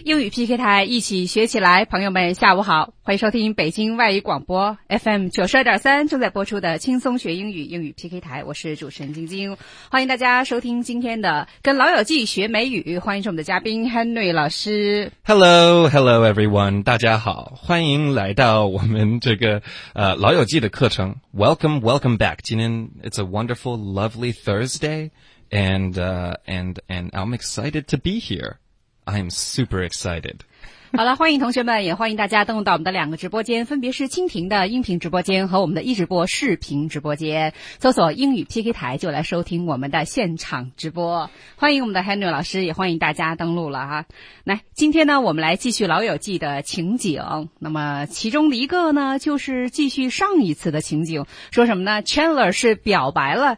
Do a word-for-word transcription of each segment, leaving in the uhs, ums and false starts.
英语 P K 台一起学起来，朋友们下午好，欢迎收听北京外语广播 F M 九十二点三正在播出的轻松学英语英语 P K 台，我是主持人晶晶，欢迎大家收听今天的跟老友记学美语，欢迎是我们的嘉宾 Henry 老师。 Hello, hello everyone, 大家好，欢迎来到我们这个呃老友记的课程。 Welcome, welcome back. 今天 it's a wonderful, lovely Thursday and, uh, and, and I'm excited to be here.I'm super excited. 好了，欢迎同学们，也欢迎大家登录到我们的两个直播间，分别是蜻蜓的音频直播间和我们的一直播视频直播间，搜索英语 P K 台就来收听我们的现场直播。欢迎我们的 Henry 老师，也欢迎大家登录了哈。来，今天呢我们来继续老友记的情景，那么其中的一个呢就是继续上一次的情景，说什么呢？ Chandler 是表白了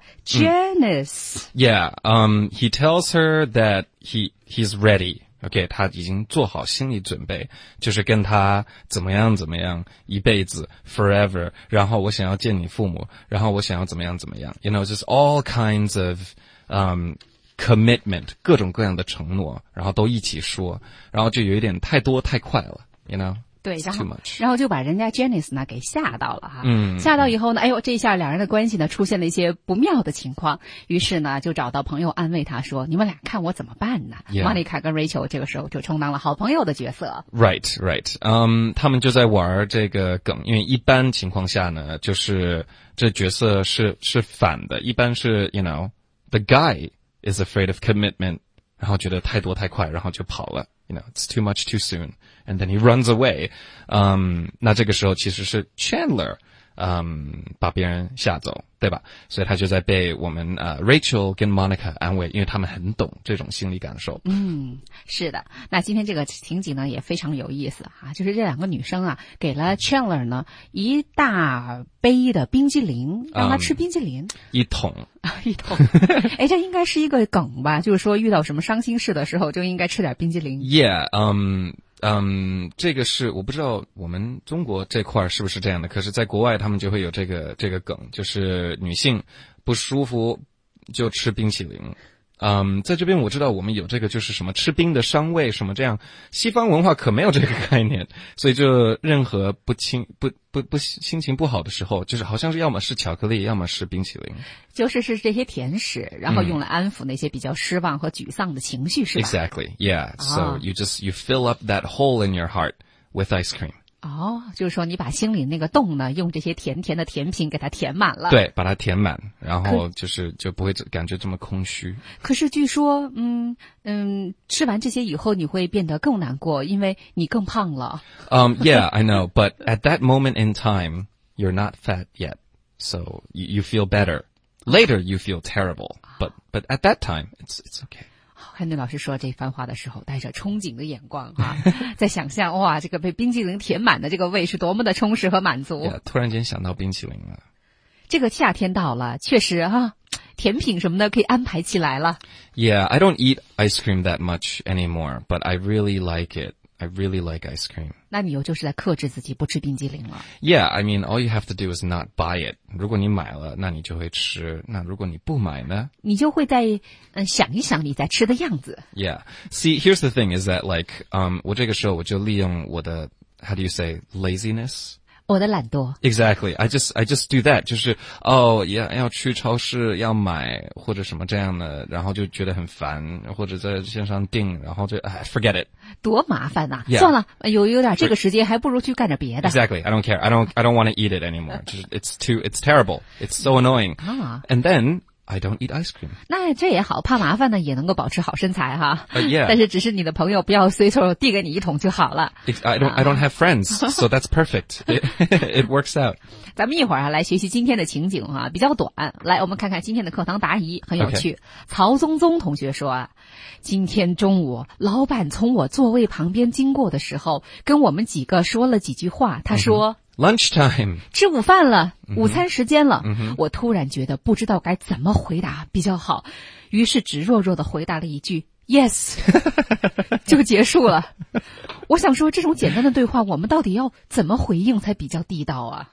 Janice、 嗯、Yeah, um, he tells her that he, he's ready.OK, 他已经做好心理准备，就是跟他怎么样怎么样一辈子 forever， 然后我想要见你父母，然后我想要怎么样怎么样 You know, just all kinds of um, commitment, 各种各样的承诺，然后都一起说，然后就有一点太多太快了 You know? 对，然后然后就把人家 Janice 呢给吓到了哈， 嗯， 吓到以后呢，哎呦，这一下两人的关系呢出现了一些不妙的情况，于是呢就找到朋友安慰他说，你们俩看我怎么办呢？ Yeah. Monica 跟 Rachel 这个时候就充当了好朋友的角色。 Right, right. 嗯、um, 他们就在玩这个梗，因为一般情况下呢，就是这角色是是反的，一般是 you know, the guy is afraid of commitment， 然后觉得太多太快，然后就跑了。You know, it's too much too soon.And then he runs away. Um, 那这个时候其实是 Chandler, um, 把别人吓走，对吧？所以他就在被我们呃、uh, Rachel 跟 Monica 安慰，因为他们很懂这种心理感受。 嗯，是的。那今天这个情景呢也非常有意思哈，就是这两个女生啊给了 Chandler 呢一大杯的冰激凌，让他吃冰激凌。 Um, 一桶。 一桶。哎，这应该是一个梗吧？就是说遇到什么伤心事的时候就应该吃点冰激凌。 Yeah, um, um, 这个是我不知道我们中国这块是不是这样的，可是在国外他们就会有这个这个梗，就是女性不舒服就吃冰淇淋。嗯，在这边我知道我们有这个就是什么吃冰的伤胃什么这样，西方文化可没有这个概念，所以就任何不清不不不心情不好的时候，就是好像是要么是巧克力，要么是冰淇淋， 就是是这些甜食，然后用来安抚那些比较失望和沮丧的情绪，是吧？ Exactly, yeah. So you just you fill up that hole in your heart with ice cream. 哦，就是说你把心里那个洞呢，用这些甜甜的甜品给它填满了。 对，把它填满，然后就是就不会感觉这么空虚。 可是据说，嗯嗯，吃完这些以后你会变得更难过，因为你更胖了。 Um, yeah, I know, but at that moment in time, you're not fat yet, so you, you feel better. Later, you feel terrible, but but at that time, it's it's okay. 汉顿老师说这番话的时候带着憧憬的眼光啊，在想象哇这个被冰激凌填满的这个胃是多么的充实和满足。 yeah, 突然间想到冰淇淋了。 这个夏天到了，确实啊，甜品什么的可以安排起来了。 Yeah, I don't eat ice cream that much anymore, but I really like it. I really like ice cream. 那你又就是在克制自己不吃冰激凌了。 Yeah, I mean, all you have to do is not buy it. 如果你买了，那你就会吃。那如果你不买呢？ 你就会在嗯想一想你在吃的样子。 Yeah. See, here's the thing is that like, um, 我这个时候我就利用我的 how do you say, laziness? 我的懒惰。 Exactly. I just, I just do that. 就是，哦，要要去超市要买或者什么这样的，然后就觉得很烦，或者在线上订，然后就哎 forget it. 多麻烦呐、啊 Yeah. 算了，有有点这个时间，还不如去干点别的。 Exactly. I don't care. I don't, I don't want to eat it anymore. 就是 it's too, it's terrible. It's so annoying. 啊 And then I don't eat ice cream. 那这也好，怕麻烦呢也能够保持好身材哈。 Uh, yeah. 但是只是你的朋友不要随手递给你一桶就好了。 I don't, I don't have friends, so that's perfect. It, it works out. 咱们一会儿啊来学习今天的情景啊，比较短。来，我们看看今天的课堂答疑，很有趣。Okay. 曹宗宗同学说啊，今天中午老板从我座位旁边经过的时候，跟我们几个说了几句话。他说。 Mm-hmm. Lunchtime. 吃午饭了，午餐时间了、 嗯、 我突然觉得不知道该怎么回答比较好，于是只弱弱的回答了一句 Yes 就结束了。我想说这种简单的对话我们到底要怎么回应才比较地道啊？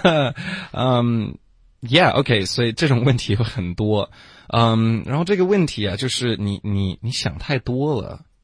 um, Yeah, okay, 所以这种问题有很多。嗯、um, 然后这个问题啊就是你你你想太多了。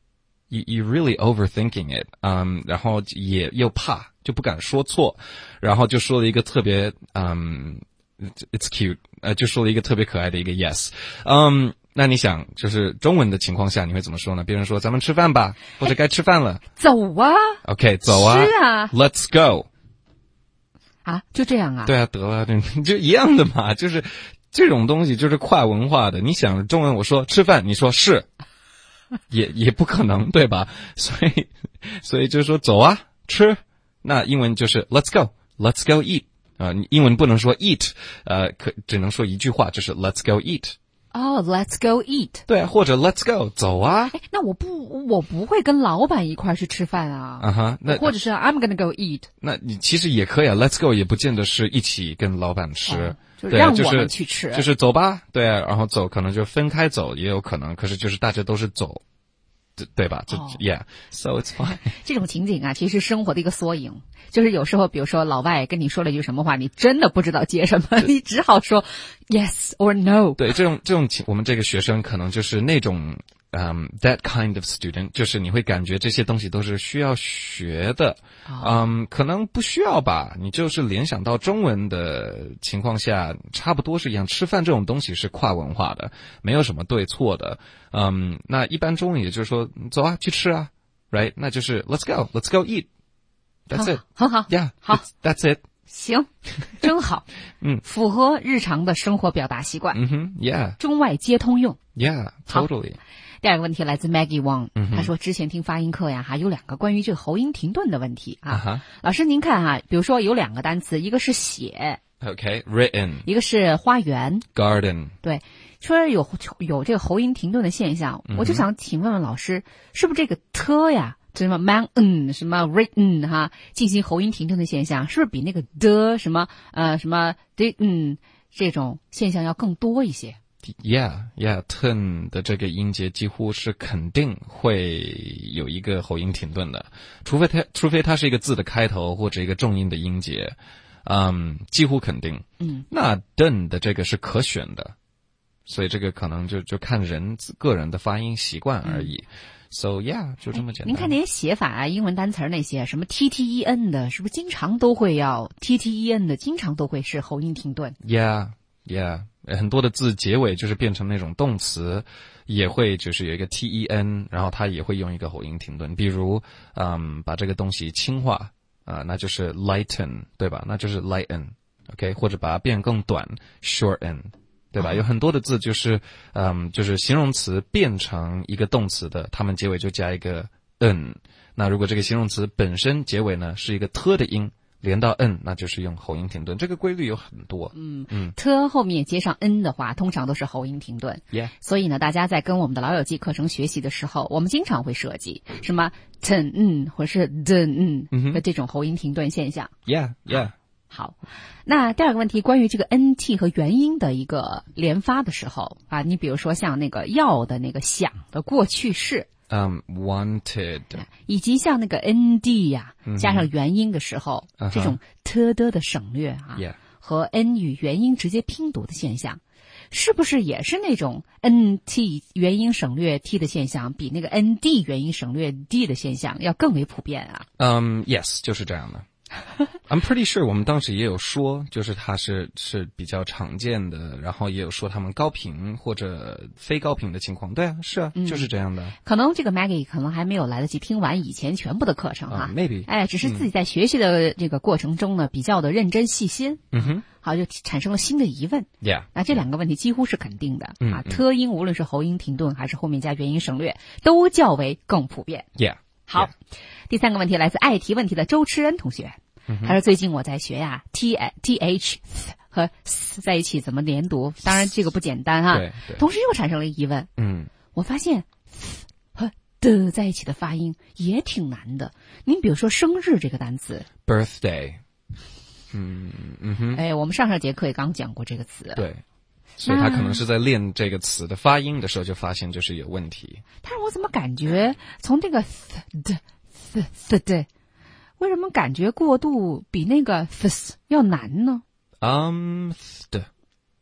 You you really overthinking it， 嗯，然后也又怕，就不敢说错，然后就说了一个特别，嗯 ，it's cute， 呃，就说了一个特别可爱的一个 yes， 嗯，那你想，就是中文的情况下你会怎么说呢？别人说咱们吃饭吧，或者该吃饭了， 走啊 ，OK， 走啊， 吃啊 ，Let's go， 啊，就这样啊？ 对啊，得了，就一样的嘛，就是这种东西就是跨文化的。你想中文我说吃饭，你说是。也也不可能，对吧？所以，所以就是说走啊，吃。那英文就是 Let's go, Let's go eat 啊、呃，英文不能说 eat， 呃，可只能说一句话，就是 Let's go eat。 哦、oh, ，Let's go eat。 对，或者 Let's go 走啊。 哎，那我不，我不会跟老板一块去吃饭啊。 啊哈，那或者是 I'm gonna go eat。 那你其实也可以啊 ，Let's go 也不见得是一起跟老板吃。 哦就是让我们去吃， 对、就是、就是走吧，对啊，然后走可能就分开走也有可能，可是就是大家都是走，对吧？就、oh. Yeah, so it's fine 。 这种情景啊，其实生活的一个缩影，就是有时候，比如说老外跟你说了一句什么话，你真的不知道接什么，你只好说 yes or no。 对，这种这种情，我们这个学生可能就是那种。嗯、um, ，that kind of student， 就是你会感觉这些东西都是需要学的，嗯、um, 可能不需要吧，你就是联想到中文的情况下，差不多是一样。吃饭这种东西是跨文化的，没有什么对错的，嗯、um, ，那一般中文也就是说，走啊，去吃啊 ，right， 那就是 let's go，let's go eat，that's it， 很好 ，yeah， 好 ，that's it， 行，真好， 嗯， 符合日常的生活表达习惯， 嗯哼 ，yeah， 中外皆通用 ，yeah，totally。 第二个问题来自 Maggie Wang，、 嗯、 他说之前听发音课呀，还有两个关于这个喉音停顿的问题啊。 Uh-huh. 老师您看哈、啊，比如说有两个单词，一个是写 ，OK， written， 一个是花园 ，garden， 对，说有有这个喉音停顿的现象， 嗯、 我就想请问问老师，是不是这个 t 呀，什么 mountain 什么 written 哈，进行喉音停顿的现象，是不是比那个的什么呃什么 didn't 这种现象要更多一些 ？Yeah, yeah, turn 的这个音节几乎是肯定会有一个喉音停顿的，除非它除非它是一个字的开头或者一个重音的音节，嗯，几乎肯定。 嗯， 那 done 的这个是可选的，所以这个可能就就看人个人的发音习惯而已。嗯、So yeah， 就这么简单。 您看那些写法啊，英文单词那些什么 T T E N 的，是不是经常都会要 T T E N 的，经常都会是喉音停顿 ？Yeah, yeah。很多的字结尾就是变成那种动词，也会就是有一个 T E N， 然后它也会用一个喉音停顿。比如，嗯，把这个东西轻化啊、呃，那就是 lighten， 对吧？那就是 lighten，OK，、okay? 或者把它变更短 ，shorten， 对吧？有很多的字就是，嗯，就是形容词变成一个动词的，它们结尾就加一个 n。那如果这个形容词本身结尾呢是一个 t 的音。连到 n， 那就是用喉音停顿，这个规律有很多。 嗯嗯 ，t 后面接上 n 的话，通常都是喉音停顿。 Yeah。 所以呢，大家在跟我们的老友记课程学习的时候，我们经常会涉及什么 ten 嗯或者是 den 嗯的这种喉音停顿现象。 Yeah yeah。 好，那第二个问题，关于这个 nt 和元音的一个连发的时候啊，你比如说像那个要的那个想的过去式。 Um, wanted， 以及像那个 nd 呀、啊嗯， 加上元音的时候， uh-huh. 这种 t 的的省略啊 ，yeah. 和 n 与元音直接拼读的现象，是不是也是那种 nt 元音省略 t 的现象，比那个 nd 元音省略 d 的现象要更为普遍啊？ 嗯、um, ，yes， 就是这样的。I'm pretty sure 我们当时也有说，就是它是是比较常见的，然后也有说他们高频或者非高频的情况。对啊，是啊， 嗯、 就是这样的。 可能这个 Maggie 可能还没有来得及听完以前全部的课程啊、 uh, ，maybe， 哎，只是自己在学习的这个过程中呢，嗯、比较的认真细心。 嗯哼， 好，就产生了新的疑问。 Yeah， 那这两个问题几乎是肯定的、 嗯、 啊。特音无论是喉音停顿还是后面加元音省略，都较为更普遍。 Yeah， 好， yeah. 第三个问题来自爱提问题的周痴恩同学。他说最近我在学呀 t t h 和 s 在一起怎么连读，当然这个不简单哈、啊。 对对。 同时又产生了疑问， 嗯， 我发现 s 和的在一起的发音也挺难的。您比如说生日这个单词 birthday， 嗯嗯哼， 哎，我们上上节课也刚讲过这个词。 对。所以他可能是在练这个词的发音的时候就发现就是有问题。 但是我怎么感觉从这个 th 的 th th 的为什么感觉过渡比那个 th 要难呢？ 嗯、um, 的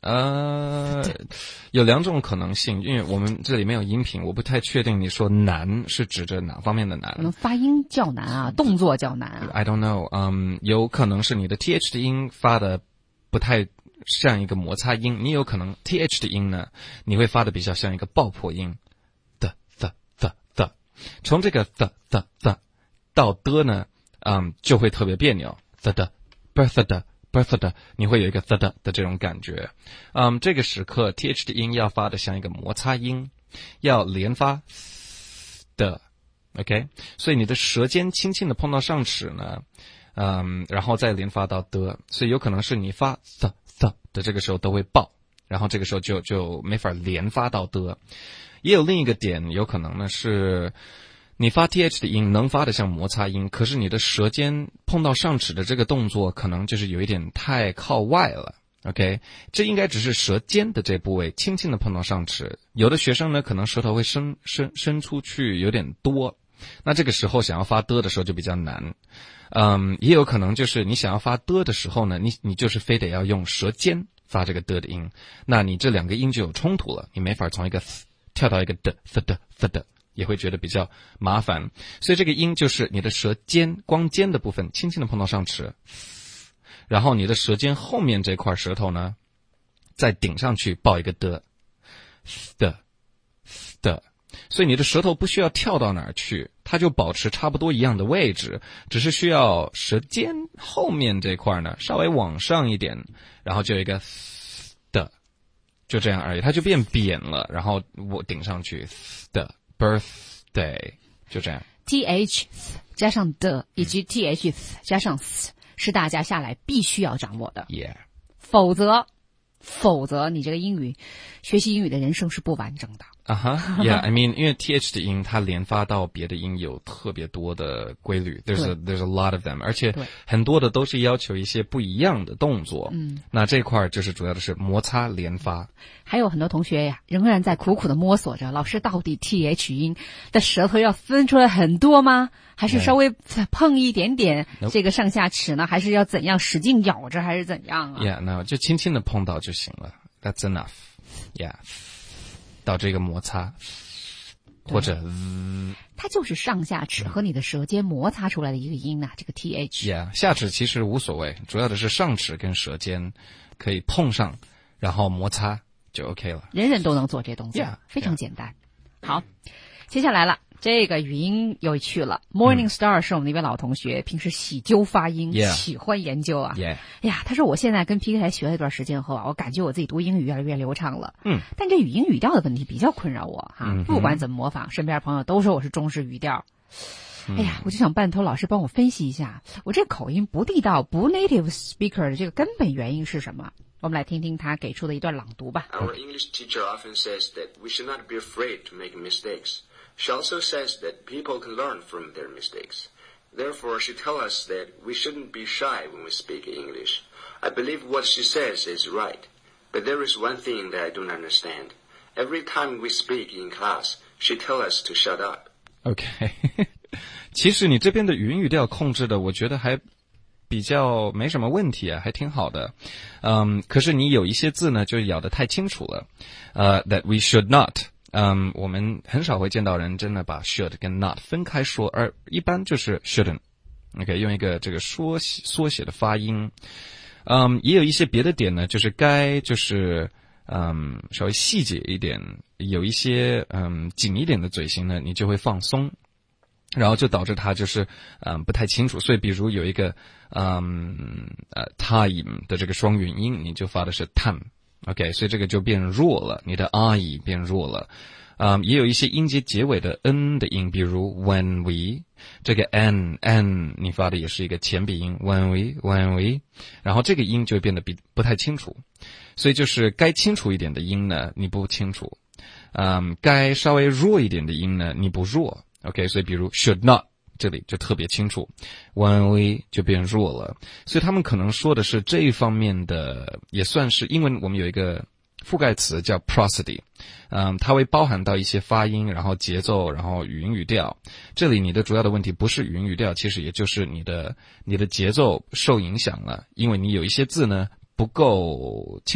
呃，有两种可能性，因为我们这里没有音频，我不太确定你说难是指着哪方面的难。 可能发音较难啊，动作较难啊。 I don't know， 嗯，有可能是你的 th 的音发的不太像一个摩擦音，你有可能 th 的音呢，你会发的比较像一个爆破音。的的的的，从这个的的的到的呢，嗯，就会特别别扭。的的 birth 的 birth 的，你会有一个 the 的的这种感觉。嗯，这个时刻 th 的音要发的像一个摩擦音，要连发的 ，OK， 所以你的舌尖轻轻的碰到上齿呢，嗯，然后再连发到的，所以有可能是你发 the the 的这个时候都会爆，然后这个时候就就没法连发到的。也有另一个点，有可能呢是你发 th 的音能发的像摩擦音，可是你的舌尖碰到上齿的这个动作可能就是有一点太靠外了。OK， 这应该只是舌尖的这部位轻轻的碰到上齿。有的学生呢，可能舌头会伸伸伸出去有点多，那这个时候想要发的的时候就比较难。嗯，也有可能就是你想要发的的时候呢，你你就是非得要用舌尖发这个的的音，那你这两个音就有冲突了，你没法从一个 th 跳到一个的 th 的 th 的，也会觉得比较麻烦。所以这个音就是你的舌尖光尖的部分轻轻的碰到上齿，然后你的舌尖后面这块舌头呢再顶上去抱一个的的的，所以你的舌头不需要跳到哪儿去，它就保持差不多一样的位置，只是需要舌尖后面这块呢稍微往上一点，然后就有一个的，就这样而已，它就变扁了，然后我顶上去的 birthday， 就这样。 th 加上的以及 th 加上 s 是大家下来必须要掌握的。 Yeah， 否则否则你这个英语学习英语的人生是不完整的。 啊哈 ，Yeah，I mean， 因为 th 的音它连发到别的音有特别多的规律 ，there's a there's a lot of them， 而且很多的都是要求一些不一样的动作。嗯，那这块就是主要的是摩擦连发。 还有很多同学呀，仍然在苦苦的摸索着，老师到底 th 音的舌头要分出来很多吗？还是稍微碰一点点这个上下齿呢？还是要怎样使劲咬着，还是怎样啊 ？Yeah， no， 就轻轻的碰到就行了 ，That's enough。Yeah。到这个摩擦，或者、嗯、 它就是上下齿和你的舌尖摩擦出来的一个音呐、啊，这个 th。Yeah， 下齿其实无所谓，主要的是上齿跟舌尖可以碰上，然后摩擦就 OK 了。 人人都能做这动作， yeah, 非常简单。Yeah. 好，接下来了。这个语音有趣了 ，Morning Star 是我们的一位老同学，嗯、平时喜究发音， yeah. 喜欢研究啊。 Yeah. 哎呀，他说我现在跟 P K 台学了一段时间后啊，我感觉我自己读英语越来越流畅了。 嗯， 但这语音语调的问题比较困扰我哈、 嗯， 不管怎么模仿，身边的朋友都说我是中式语调。 嗯、 哎呀，我就想拜托老师帮我分析一下，我这口音不地道、不 native speaker 的这个根本原因是什么？我们来听听他给出的一段朗读吧。 Our English teacher often says that we should not be afraid to make mistakes.She also says that people can learn from their mistakes. Therefore, she tells us that we shouldn't be shy when we speak English. I believe what she says is right. But there is one thing that I don't understand. Every time we speak in class, she tells us to shut up. OK 其实你这边的语音语调控制的我觉得还比较没什么问题啊，还挺好的。嗯，可是你有一些字呢就咬得太清楚了。呃、uh, that we should not。嗯，我们很少会见到人真的把 should 跟 not 分开说，而一般就是 shouldn't。OK， 用一个这个缩写缩写的发音。嗯，也有一些别的点呢，就是该就是嗯稍微细节一点，有一些嗯紧一点的嘴型呢，你就会放松，然后就导致它就是嗯不太清楚。所以比如有一个嗯呃 time 的这个双元音，你就发的是 time。OK， 所以这个就变弱了，你的 I 变弱了。嗯，也有一些音节结尾的 n 的音，比如 when we， 这个 n n 你发的也是一个前鼻音 when we when we， 然后这个音就变得比不太清楚。所以就是该清楚一点的音呢，你不清楚。嗯，该稍微弱一点的音呢，你不弱。OK， 所以比如 should not。这里就特别清楚 when we 就变弱了，所以他们可能说的是这一方面的，也算是英文我们有一个覆盖词叫 prosody， 嗯，它会包含到一些发音，然后节奏，然后语音语调。这里你的主要的问题不是语音语调，其实也就是你的你的节奏受影响了，因为你有一些字呢不够清楚，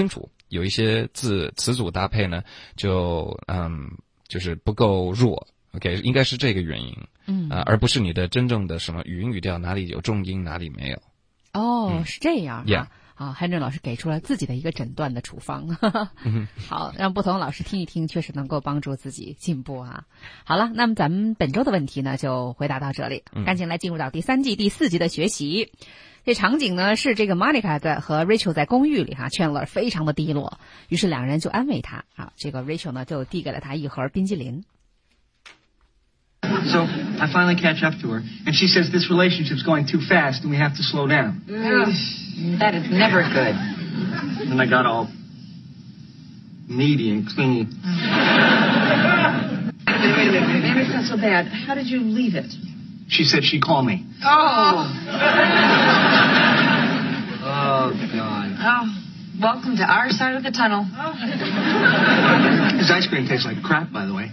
有一些字词组搭配呢，就嗯就是不够弱。OK， 应该是这个原因， 嗯啊、呃，而不是你的真正的什么语音语调哪里有重音哪里没有。 哦， 嗯、 是这样啊。 Yeah. 啊 ，Henry 老师给出了自己的一个诊断的处方，嗯、好，让不同老师听一听，确实能够帮助自己进步啊。好了，那么咱们本周的问题呢，就回答到这里，赶紧来进入到第三季第四集的学习。这场景呢是这个 Monica 在和 Rachel 在公寓里哈 ，Chandler 非常的低落，于是两人就安慰他啊。这个 Rachel 呢就递给了他一盒冰激凌。 So I finally catch up to her, and she says this relationship's going too fast and we have to slow down. Mm, that is never good. Then I got all needy and clingy. Wait a minute, wait a minute. Maybe it's not so bad. How did you leave it? She said she'd call me. Oh. Oh, God. Oh, welcome to our side of the tunnel. His ice cream tastes like crap, by the way.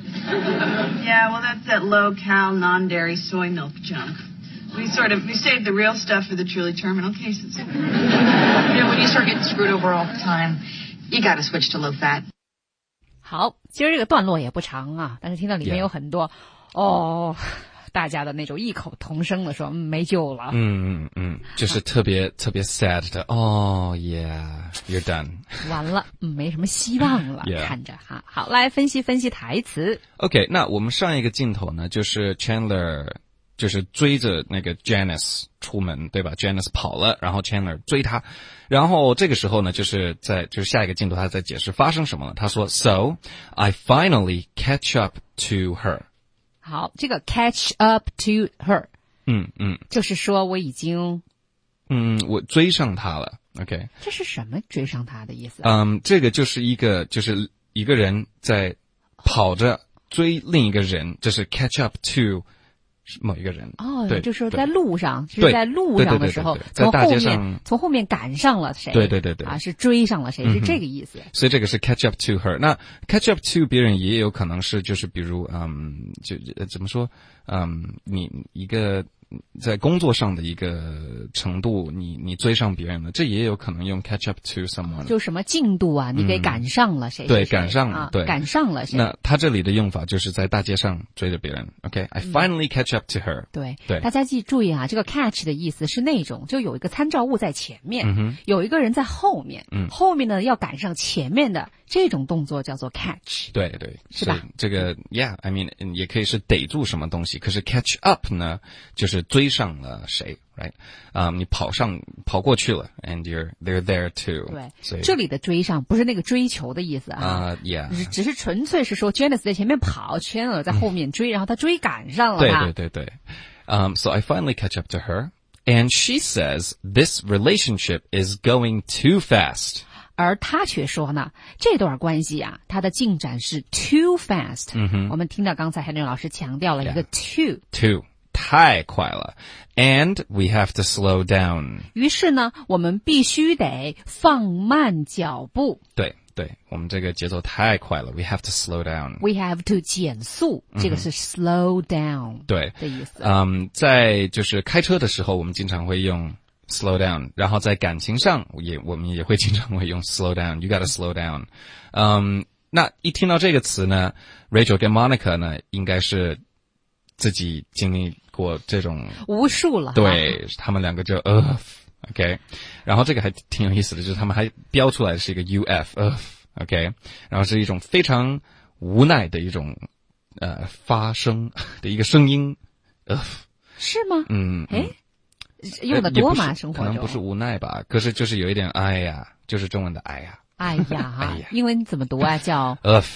Yeah, well, that's that low-cal, non-dairy soy milk junk. We sort of, we saved the real stuff for the truly terminal cases. You know, when you start getting screwed over all the time, you gotta switch to low-fat. 好，其实这个段落也不长啊，但是听到里面有很多 yeah. 哦，大家的那种异口同声的说，嗯，没救了。 嗯嗯嗯，就是特别特别 sad 的，哦 ，yeah，you're done。 完了，嗯，没什么希望了， yeah. 看着哈。好，来分析分析台词。 OK， 那我们上一个镜头呢，就是 Chandler 就是追着那个 Janice 出门，对吧 ？Janice 跑了，然后 Chandler 追他，然后这个时候呢，就是在就是下一个镜头，他在解释发生什么了。他说 ，So I finally catch up to her。 好，这个 catch up to her， 嗯嗯， 就是说我已经， 嗯，我追上她了。OK， 这是什么追上她的意思？ 嗯，这个就是一个就是一个人在跑着追另一个人，这是 catch up to 某一个人。 哦， 对， 就是说在路上，是在路上的时候， 在大街上上从后面赶上了谁？ 对对对对， 啊，是追上了谁？是这个意思。 所以这个是 catch up to her。那 catch up to 别人也有可能是就是比如嗯，就怎么说嗯，你一个在工作上的一个程度，你你追上别人了，这也有可能用 catch up to someone。 就什么进度啊，你给赶上了谁？ 对，赶上了， 啊， 对， 赶上了谁？ 那他这里的用法就是在大街上追着别人。OK，I finally catch up to her。 对对， 大家记注意啊，这个 catch 的意思是那种就有一个参照物在前面， 嗯哼， 有一个人在后面， 嗯， 后面呢要赶上前面的这种动作叫做 catch。 对对， 是吧？ 这个 Yeah，I mean 也可以是逮住什么东西，可是 catch up 呢，就是追上了。谁 ，right？ 啊、um, ，你跑上跑过去了 ，and you're they're there too。 对，这里的追上不是那个追求的意思啊， 啊、uh, ，yeah， 只是纯粹是说 Janice 在前面跑 ，Chandler 在后面追，然后他追赶上了对他。 对对对，嗯、um, ，so I finally catch up to her, and she says this relationship is going too fast。 而他却说呢，这段关系啊，它的进展是 too fast。 嗯哼， 我们听到刚才 Henry 老师强调了一个 too， too。太快了 ，and we have to slow down。 于是呢，我们必须得放慢脚步。 对对，我们这个节奏太快了 ，we have to slow down。 We have to 减速，这个是 slow down 对的意思。 嗯，在就是开车的时候，我们经常会用 slow down， 然后在感情上也我们也会经常会用 slow down。You gotta slow down。嗯，那一听到这个词呢 ，Rachel 跟 Monica 呢，应该是自己经历过这种无数了， 对他们两个就呃 ，OK， 然后这个还挺有意思的，就是他们还标出来的是一个 U F， 呃 ，OK， 然后是一种非常无奈的一种呃发声的一个声音，呃， 是吗？ 嗯， 哎，用的多吗？生活中可能不是无奈吧，可是就是有一点哎呀，就是中文的哎呀， 哎呀哈，英文怎么读啊？叫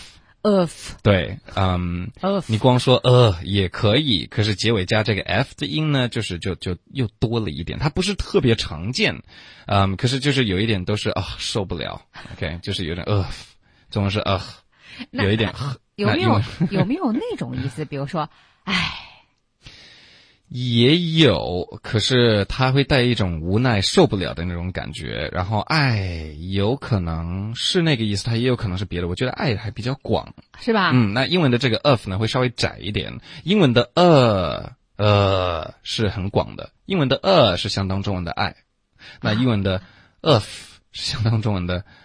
of。Of 对，嗯 ，of 你光说呃也可以，可是结尾加这个 f 的音呢，就是就就又多了一点，它不是特别常见，嗯，可是就是有一点都是啊、哦、受不了 ，OK， 就是有点呃，中文是呃，有一点有没有有没有那种意思？比如说，唉。 也有，可是他会带一种无奈、受不了的那种感觉。然后爱有可能是那个意思，它也有可能是别的。我觉得爱还比较广， 是吧？ 嗯，那英文的这个 of 呢会稍微窄一点。英文的呃呃是很广的，英文的呃是相当中文的爱，那英文的 of 是相当中文的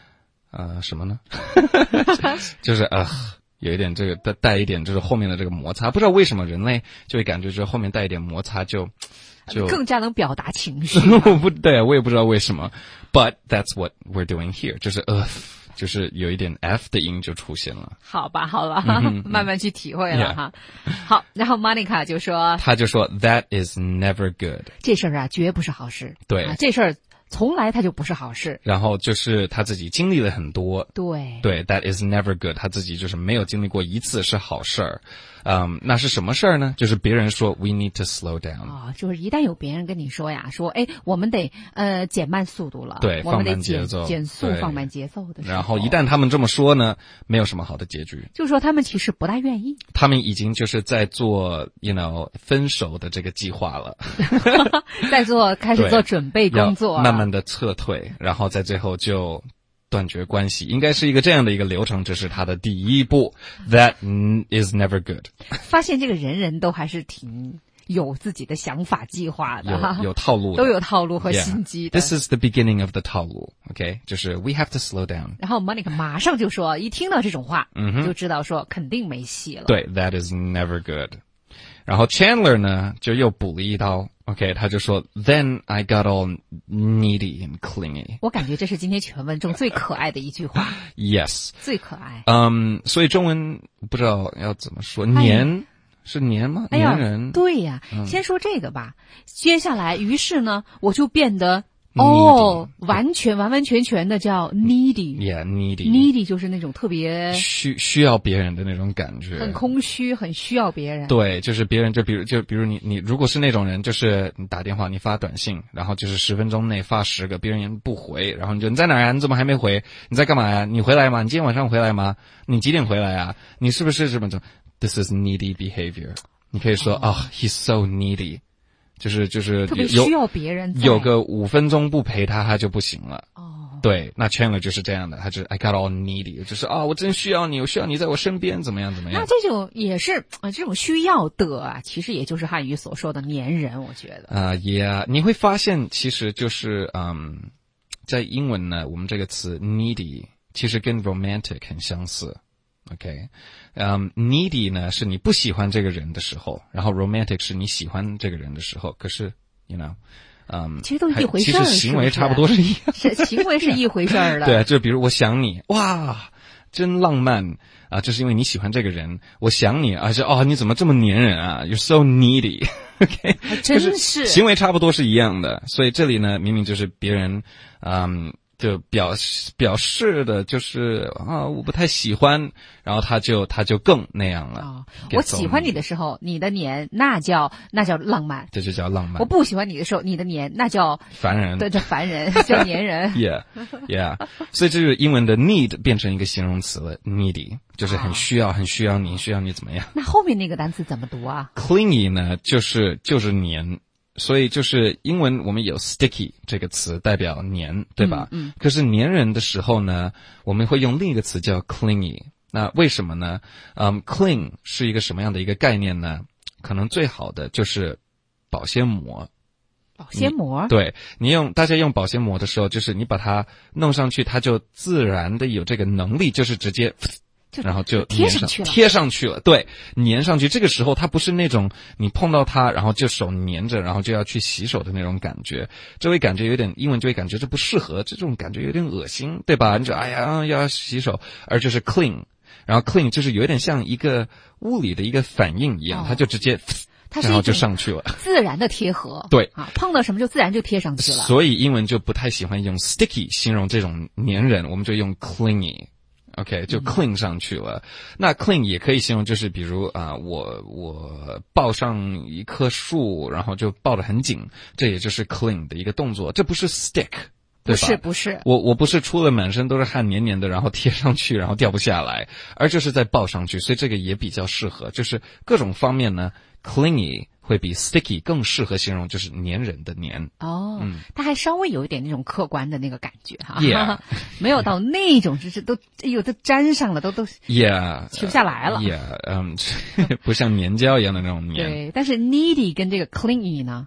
呃什么呢？就是呃有一点这个带带一点就是后面的这个摩擦，不知道为什么人类就会感觉就是后面带一点摩擦就就更加能表达情绪。 我不对，我也不知道为什么 ，But that's what we're doing here， 就是呃，就是有一点 F 的音就出现了。 好吧，好吧， 嗯、 慢慢去体会了哈。Yeah. 好，然后 Monica 就说， 他就说 That is never good， 这事儿啊，绝不是好事。 对， 啊、这事儿。从来他就不是好事， 然后就是他自己经历了很多， 对对 ，That is never good， 他自己就是没有经历过一次是好事儿，嗯，那是什么事儿呢？就是别人说 We need to slow down， 啊、哦，就是一旦有别人跟你说呀，说哎，我们得呃减慢速度了， 对， 我们得放慢节奏， 减速放慢节奏的时候， 然后一旦他们这么说呢，没有什么好的结局， 就是说他们其实不大愿意， 他们已经就是在做 ，you know， 分手的这个计划了， 在做开始做准备工作， 慢慢的撤退。然后在最后就断绝关系，应该是一个这样的一个流程，这是他的第一步。That is never good。 发现这个人人都还是挺有自己的想法、计划的， 有有套路的， 都有套路和心机的。 Yeah. This is the beginning of the 套路 ，OK， 就是 we have to slow down。 然后 Monica 马上就说，一听到这种话， 嗯哼， 就知道说肯定没戏了。 对 ，That is never good。然后 Chandler 呢就又补了一刀 ，OK， 他就说 Then I got all needy and clingy。 我感觉这是今天全文中最可爱的一句话。 Yes， 最可爱。 嗯，所以中文不知道要怎么说，黏、哎、是黏吗？ 哎黏人。 对呀、 嗯， 先说这个吧。接下来，于是呢，我就变得。哦，完全完完全全的叫 needy，yeah needy，needy 就是那种特别需需要别人的那种感觉， 很空虚，很需要别人。 对，就是别人，就比如就比如你你如果是那种人，就是你打电话你发短信，然后就是十分钟内发十个，别人也不回，然后你就你在哪儿啊？你怎么还没回？你在干嘛呀？你回来吗？你今天晚上回来吗？你几点回来啊？你是不是这么着 ？This is needy behavior。你可以说啊、oh. oh, ，he's so needy。就是就是特别需要别人有个五分钟不陪他他就不行了。 哦， 对，那 Chandler 就是这样的，他就是 I got all needy， 就是啊，我真需要你，我需要你在我身边，怎么样怎么样。 那这种也是啊、呃，这种需要的啊，其实也就是汉语所说的粘人，我觉得。 啊、uh, ，Yeah， 你会发现其实就是嗯，在英文呢，我们这个词 needy 其实跟 romantic 很相似。OK， 嗯、um, ，needy 呢是你不喜欢这个人的时候，然后 romantic 是你喜欢这个人的时候。可是 ，you know， 嗯、um, 其实都是一回事儿， 其实行为差不多是一样， 是行为是一回事儿的。 对，就比如我想你，哇，真浪漫啊！这是因为你喜欢这个人，我想你啊，是哦，你怎么这么粘人啊 ？You're so needy 。OK， 还真是行为差不多是一样的，所以这里呢，明明就是别人，嗯。就表表示的就是啊，我不太喜欢，然后他就他就更那样了。 哦，我喜欢你的时候，你的黏，那叫那叫浪漫， 这就叫浪漫。 我不喜欢你的时候，你的黏，那叫烦人， 对，叫烦人，叫粘人。 Yeah, yeah。所以这就是英文的 need 变成一个形容词了 ，needy 就是很需要，很需要你，需要你怎么样？ 那后面那个单词怎么读啊 ？Clingy 呢，就是就是黏。所以就是英文我们有 sticky 这个词代表黏，对吧？ 嗯。嗯， 可是黏人的时候呢，我们会用另一个词叫 clingy。那为什么呢？嗯 ，cling 是一个什么样的一个概念呢？可能最好的就是保鲜膜。 保鲜膜？ 对，你用大家用保鲜膜的时候，就是你把它弄上去，它就自然的有这个能力，就是直接。然后就贴上去了， 贴上去了，对，粘上去。这个时候它不是那种你碰到它，然后就手粘着，然后就要去洗手的那种感觉。这会感觉有点，英文就会感觉这不适合，这种感觉有点恶心，对吧？你就哎呀要洗手，而就是 clean， 然后 clean 就是有点像一个物理的一个反应一样，哦、它就直接。然后就上去了， 自然的贴合。 对啊，碰到什么就自然就贴上去了。 所以英文就不太喜欢用 sticky 形容这种粘人，我们就用 clingy。OK， 就 cling 上去了。嗯、那 cling 也可以形容，就是比如啊、呃，我我抱上一棵树，然后就抱得很紧，这也就是 cling 的一个动作。这不是 stick， 对吧？ 不是不是， 我我不是出了满身都是汗黏黏的，然后贴上去，然后掉不下来，而就是在抱上去，所以这个也比较适合。就是各种方面呢 ，clingy 会比 sticky 更适合形容，就是粘人的粘。 哦，嗯，它还稍微有一点那种客观的那个感觉哈， yeah. 没有到那种就是都哎呦都粘上了，都都 yeah 取不下来了 ，yeah， 嗯，不像粘胶一样的那种粘。 对，但是 needy 跟这个 clingy 呢，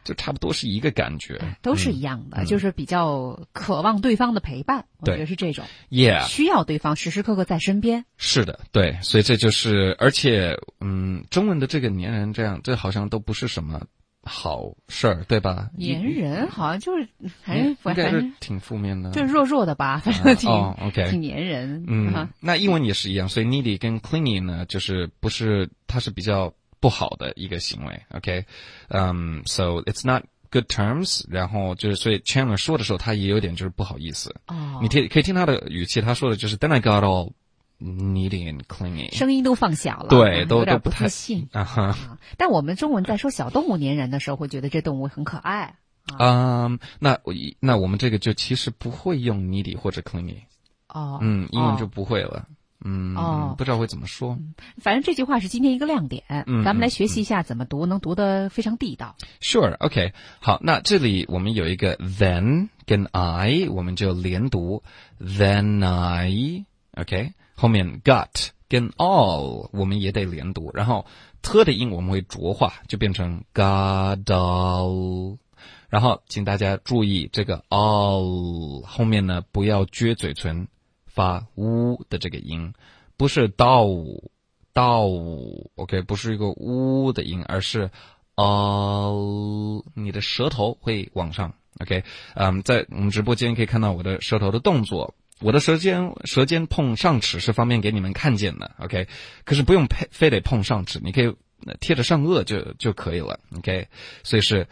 就差不多是一个感觉， 都是一样的， 嗯、 就是比较渴望对方的陪伴，我觉得是这种 ，Yeah， 需要对方时时刻刻在身边。 是的，对，所以这就是，而且，嗯，中文的这个粘人，这样，这好像都不是什么好事儿，对吧？ 粘人好像就是，反正反正正挺负面的， 就是弱弱的吧，反正挺、 啊哦、OK， 挺粘人。 嗯、 啊， 那英文也是一样，所以 needy 跟 clingy 呢，就是不是，它是比较不好的一个行为 ，OK， 嗯、um, ，so it's not good terms， 然后就是，所以 Chandler 说的时候，他也有点就是不好意思。 哦， 你听可以听他的语气，他说的就是 Then I got all needy and clingy， 声音都放小了， 对，都有点不太自信啊哈、 啊。但我们中文在说小动物粘人的时候，会觉得这动物很可爱。 啊、嗯，那我那我们这个就其实不会用 needy 或者 clingy。 哦， 嗯，英文就不会了。哦嗯， 哦， 不知道会怎么说。 反正这句话是今天一个亮点， 嗯， 咱们来学习一下怎么读，嗯、能读得非常地道。 Sure, OK， 好，那这里我们有一个 then 跟 I， 我们就连读 then I， OK， 后面 got 跟 all 我们也得连读，然后 t 的音我们会浊化，就变成 got all。然后请大家注意这个 all 后面呢不要撅嘴唇。发呜的这个音，不是到到 ，OK， 不是一个呜的音，而是哦，你的舌头会往上 ，OK， 嗯，在我们直播间可以看到我的舌头的动作，我的舌尖舌尖碰上齿是方便给你们看见的 ，OK， 可是不用非非得碰上齿，你可以贴着上颚就就可以了 ，OK， 所以是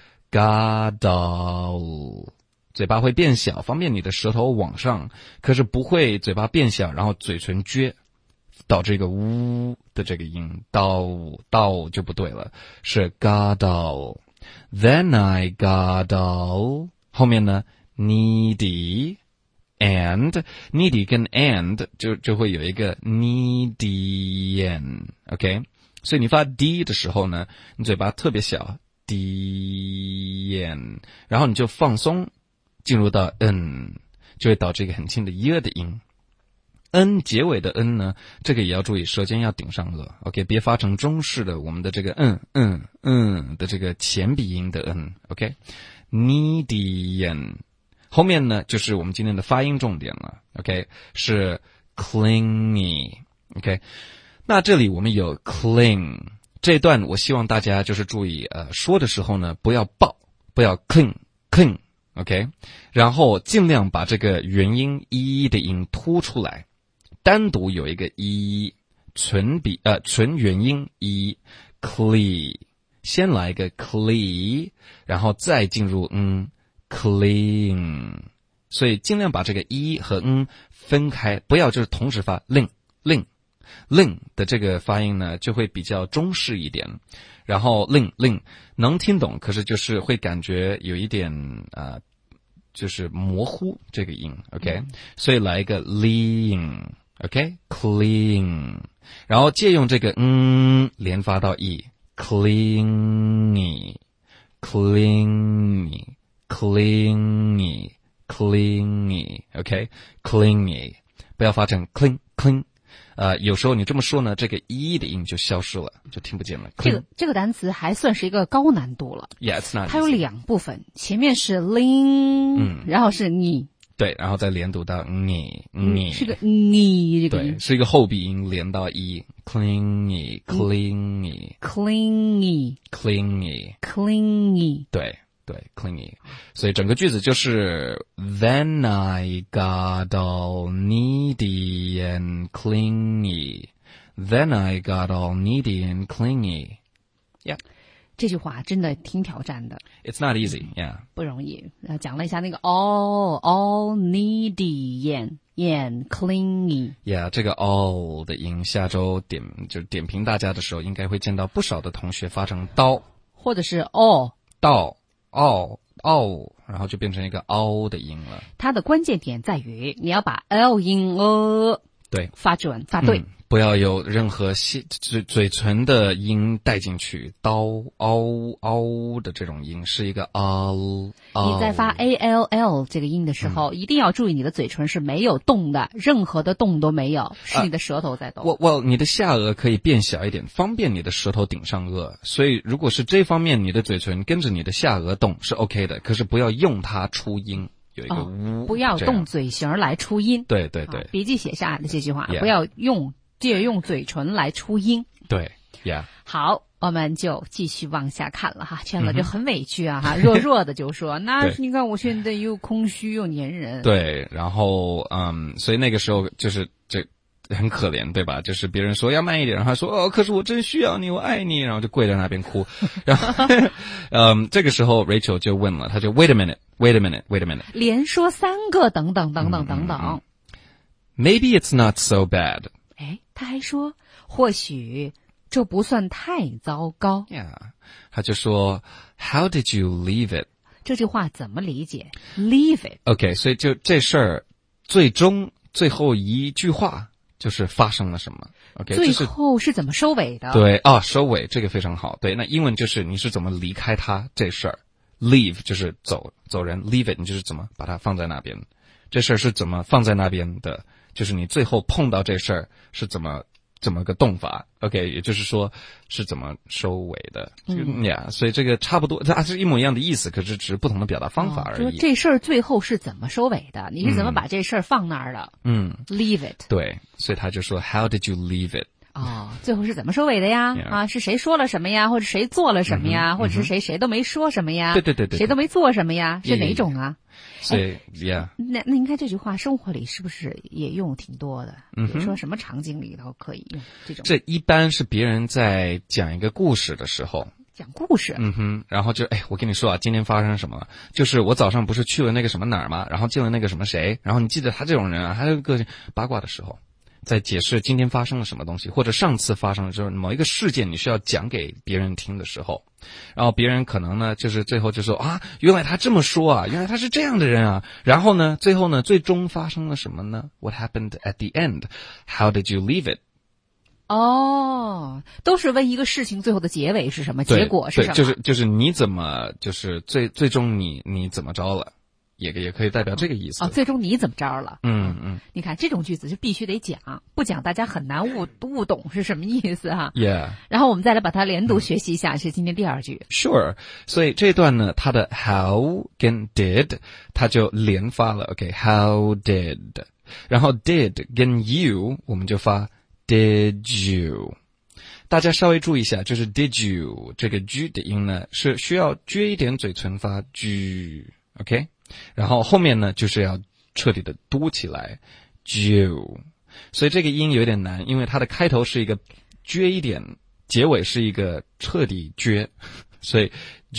gadol。嘴巴会变小，方便你的舌头往上，可是不会嘴巴变小，然后嘴唇撅，导致一个呜的这个音，到到就不对了，是 gadol。Then I gadol， 后面呢 needy and needy 跟 and 就就会有一个 needyan，OK， 所以你发 d 的时候呢，你嘴巴特别小 ，dyan， 然后你就放松。进入到 n 就会导致一个很轻的 y 的音 ，n 结尾的 n 呢，这个也要注意，舌尖要顶上颚 ，OK， 别发成中式的我们的这个嗯嗯嗯的这个前鼻音的 n，OK，needyan， 后面呢就是我们今天的发音重点了 ，OK， 是 clingy，OK， 那这里我们有 cling 这段，我希望大家就是注意，呃，说的时候呢不要爆，不要 cling cling。OK， 然后尽量把这个元音一的音突出来，单独有一个一，唇笔呃唇元音一 ，clee， 先来一个 clee， 然后再进入嗯 clean， 所以尽量把这个一和嗯分开，不要就是同时发 ling ling ling 的这个发音呢就会比较中式一点。然后 ling ling 能听懂，可是就是会感觉有一点啊、呃，就是模糊这个音 ，OK，、嗯、所以来一个 lean，OK， clean， 然后借用这个嗯连发到 e， clingy clingy clingy clingy， OK， clingy， 不要发成 cling cling。呃，有时候你这么说呢，这个 e 的音就消失了，就听不见了。 这个这个单词还算是一个高难度了。 Yeah, it's not easy. 它有两部分，前面是 ling，、嗯、然后是你。 对，然后再连读到你你、 嗯，是个你这个音。 对，是一个后鼻音连到 e clingy clingy clingy clingy clingy。 对。对 ，clingy， 所以整个句子就是 Then I got all needy and clingy. Then I got all needy and clingy. Yeah. 这句话真的挺挑战的。 It's not easy, yeah. 不容易。呃，讲了一下那个 all all needy and and clingy. Yeah， 这个 all 的音，下周点就是点评大家的时候，应该会见到不少的同学发成刀， 或者是 all 刀。哦哦，然后就变成一个凹的音了。 它的关键点在于你要把 l 音呃对， 发准发对、 嗯，不要有任何嘴嘴唇的音带进去，叨嗷嗷的这种音是一个啊。 你在发 A L L 这个音的时候、嗯、一定要注意你的嘴唇是没有动的，任何的动都没有，是你的舌头在动。 我、uh, 我你的下颚可以变小一点，方便你的舌头顶上颚，所以如果是这方面你的嘴唇跟着你的下颚动是 OK 的，可是不要用它出音。有一个呜、 哦，不要动嘴型来出音。 对对对， 啊、笔记写下的这句话， yeah. 不要用借用嘴唇来出音。 对呀， yeah. 好，我们就继续往下看了哈。圈了就很委屈啊哈，弱弱的就说，那你看我现在又空虚又粘人。 对，然后嗯，所以那个时候就是这。很可怜，对吧？就是别人说要慢一点，然后他说哦，可是我真需要你，我爱你，然后就跪在那边哭。然后，嗯，这个时候 Rachel 就问了，他就 Wait a minute, wait a minute, wait a minute， 连说三个等等等等等等。 嗯嗯嗯、Maybe it's not so bad。 哎，他还说或许这不算太糟糕。 Yeah， 他就说 How did you leave it？ 这句话怎么理解 ？Leave it。OK， 所以就这事儿最终最后一句话。就是发生了什么 ？OK， 最后是怎么收尾的？ 对啊，收尾这个非常好。对，那英文就是你是怎么离开他这事儿 ，leave 就是走走人 ，leave it 你就是怎么把它放在那边，这事儿是怎么放在那边的，就是你最后碰到这事儿是怎么怎么个动法 ，OK， 也就是说是怎么收尾的，嗯呀， yeah, 所以这个差不多，它是一模一样的意思，可是只是不同的表达方法而已。 哦、说这事儿最后是怎么收尾的？你是怎么把这事儿放那儿的？ 嗯 ，leave it。 对，所以他就说 How did you leave it？ 哦，最后是怎么收尾的呀？ Yeah. 啊，是谁说了什么呀？或者谁做了什么呀？ 嗯、 或者是谁谁都没说什么呀？ 对对对对， 谁都没做什么呀？是哪种啊？ 所以 ，yeah。 那那您看这句话，生活里是不是也用挺多的？ 嗯， 比如说什么场景里头可以用这种？ 这一般是别人在讲一个故事的时候。 讲故事， 嗯哼，然后就哎，我跟你说啊，今天发生什么了？就是我早上不是去了那个什么哪儿吗？然后见了那个什么谁，然后你记得他这种人啊，还有个性八卦的时候，在解释今天发生了什么东西，或者上次发生了就是某一个事件，你需要讲给别人听的时候，然后别人可能呢，就是最后就说啊，原来他这么说啊，原来他是这样的人啊，然后呢，最后呢，最终发生了什么呢 ？What happened at the end? How did you leave it? 哦，都是问一个事情最后的结尾是什么，结果是什么？ 对，就是就是你怎么就是最最终你你怎么着了，也也可以代表这个意思。 哦，最终你怎么着了？ 嗯嗯， 你看这种句子就必须得讲，不讲大家很难悟悟懂是什么意思哈。 Yeah。 然后我们再来把它连读学习一下，是今天第二句。 Sure。所以这段呢，它的 how 跟 did 它就连发了。OK，how did， 然后 did 跟 you 我们就发。Did you？ 大家稍微注意一下，就是 Did you 这个 G 的音呢，是需要撅一点嘴唇发 G，OK？、Okay? 然后后面呢，就是要彻底的嘟起来 ，you。所以这个音有点难，因为它的开头是一个撅一点，结尾是一个彻底撅，所以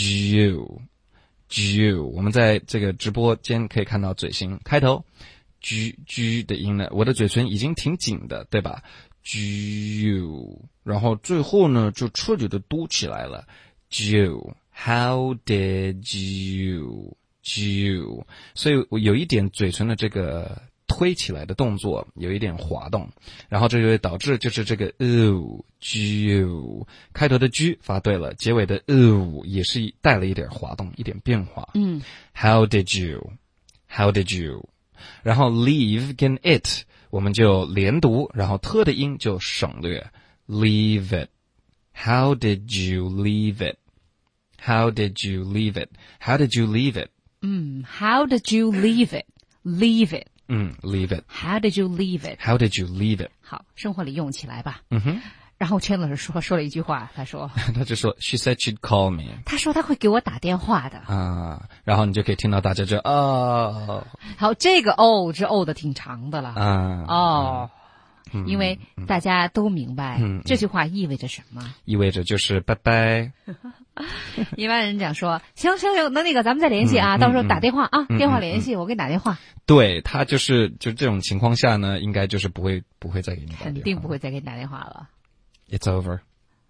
you，you。我们在这个直播间可以看到嘴型开头 G G 的音呢，我的嘴唇已经挺紧的，对吧？You， 然后最后呢就彻底的嘟起来了。You， How did you？ You， 所以我有一点嘴唇的这个推起来的动作，有一点滑动，然后这就会导致就是这个 o you 开头的 G 发对了，结尾的 o 也是带了一点滑动，一点变化。 嗯 ，How did you？How did you？ 然后 leave 跟 it。我们就连读，然后特的音就省略 ，leave it. How did you leave it? How did you leave it? How did you leave it? 嗯 ，How did you leave it? Leave it. 嗯 ，leave it. How did you leave it? How did you leave it? 好，生活里用起来吧。 嗯哼。 然后 Chandler 说说了一句话，他说， 他就说 ，She said she'd call me。 他说他会给我打电话的。 啊，然后你就可以听到大家就哦。 好，这个哦，这哦的挺长的了。 啊。 哦。 嗯、 因为大家都明白、 嗯、 这句话意味着什么， 意味着就是拜拜。 一般人讲说行行行，那那个咱们再联系啊、嗯、到时候打电话、嗯、啊、嗯、电话联系、嗯、我给你打电话。 对，他就是就这种情况下呢，应该就是不会不会再给你打电话， 肯定不会再给你打电话了。 It's over.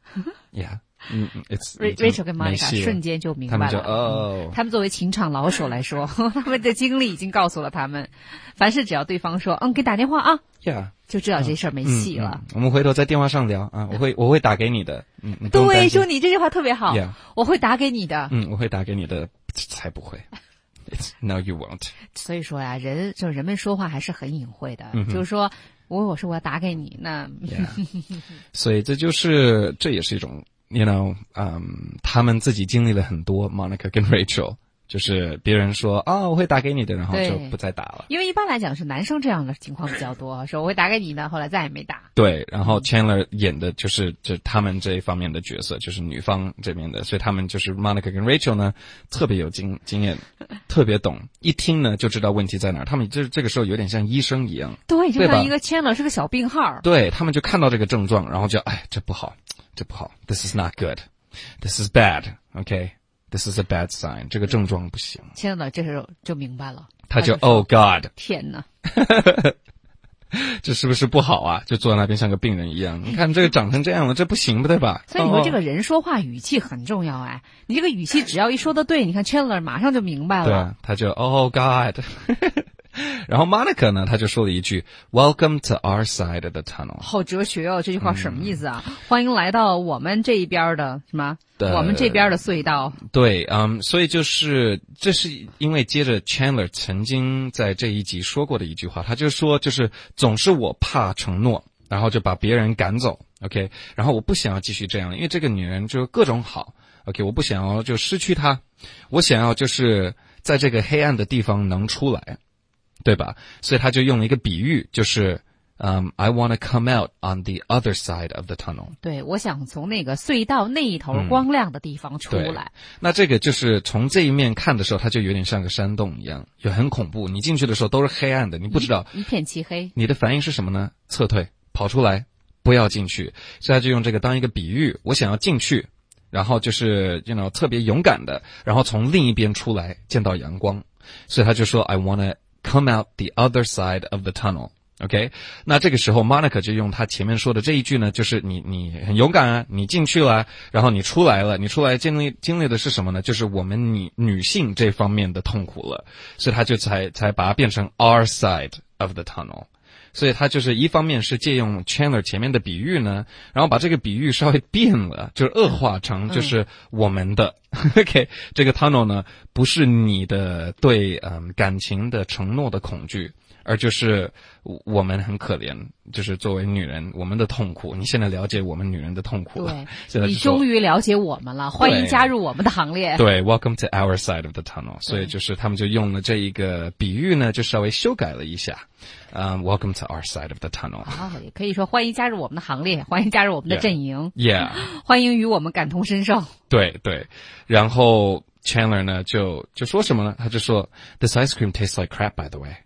Yeah. 嗯 ，It's Rachel 跟 Monica 瞬间就明白了。 他们就哦， 他们作为情场老手来说，他们的经历已经告诉了他们，凡是只要对方说嗯给打电话啊 ，Yeah， 就知道这事儿没戏了、 嗯嗯。我们回头在电话上聊啊，我会我会打给你的。嗯，你对，说你这句话特别好。 Yeah， 我会打给你的。 嗯，我会打给你的，才不会。It's, no, you won't. 所以说呀，人就人们说话还是很隐晦的， 嗯、 就是说我我说我要打给你，那。 Yeah. 所以这就是这也是一种。You know， 嗯、um, ，他们自己经历了很多 ，Monica 跟 Rachel， 就是别人说啊、哦、我会打给你的，然后就不再打了。 因为一般来讲是男生这样的情况比较多，说我会打给你的，后来再也没打。 对，然后 Chandler 演的就是就他们这一方面的角色，就是女方这边的，所以他们就是 Monica 跟 Rachel 呢，特别有经经验，特别懂，一听呢就知道问题在哪儿。他们就是这个时候有点像医生一样， 对，就像一个 Chandler 是个小病号。 对，他们就看到这个症状，然后就哎，这不好。这不好 ，This is not good. This is bad. Okay, this is a bad sign. 这个症状不行。 亲爱的，这时候就明白了。 他就 Oh God， 天哪， 这是不是不好啊？就坐在那边像个病人一样。你看这个长成这样了，这不行，对吧？ 所以你说这个人说话语气很重要哎。你这个语气只要一说的对，你看 Chandler 马上就明白了。 对啊，他就 Oh God。然后 Monica 呢，他就说了一句 "Welcome to our side of the tunnel"， 好哲学哦，这句话什么意思啊？嗯、欢迎来到我们这一边的什么？我们这边的隧道。 对，嗯，所以就是这是因为接着 Chandler 曾经在这一集说过的一句话，他就说就是总是我怕承诺，然后就把别人赶走 ，OK， 然后我不想要继续这样，因为这个女人就各种好 ，OK， 我不想要就失去她，我想要就是在这个黑暗的地方能出来。对吧？所以他就用了一个比喻，就是嗯、um, I want to come out on the other side of the tunnel。 对，我想从那个隧道那一头光亮的地方出来。 嗯、那这个就是从这一面看的时候，它就有点像个山洞一样，就很恐怖。你进去的时候都是黑暗的，你不知道一, 一片漆黑。 你的反应是什么呢？撤退，跑出来，不要进去。所以他就用这个当一个比喻，我想要进去，然后就是 you know 特别勇敢的，然后从另一边出来见到阳光。所以他就说 I want to come out the other side of the tunnel. OK， 那这个时候 Monica 就用他前面说的这一句呢，就是你你很勇敢啊，你进去了，然后你出来了，你出来经历经历的是什么呢？就是我们女女性这方面的痛苦了，所以他就才才把它变成 our side of the tunnel。所以他就是一方面是借用 Chandler 前面的比喻呢，然后把这个比喻稍微变了，就是恶化成就是我们的、嗯、OK， 这个 tunnel 呢不是你的对嗯感情的承诺的恐惧，而就是我们很可怜，就是作为女人我们的痛苦。你现在了解我们女人的痛苦了， 对，你终于了解我们了，欢迎加入我们的行列。 对 ，Welcome to our side of the tunnel。所以就是他们就用了这一个比喻呢，就稍微修改了一下。嗯、um, ，Welcome to our side of the tunnel。 啊，也可以说欢迎加入我们的行列，欢迎加入我们的阵营。 Yeah，, yeah. 欢迎与我们感同身受。 对对，然后 Chandler 呢就就说什么呢？他就说 ，This ice cream tastes like crap, by the way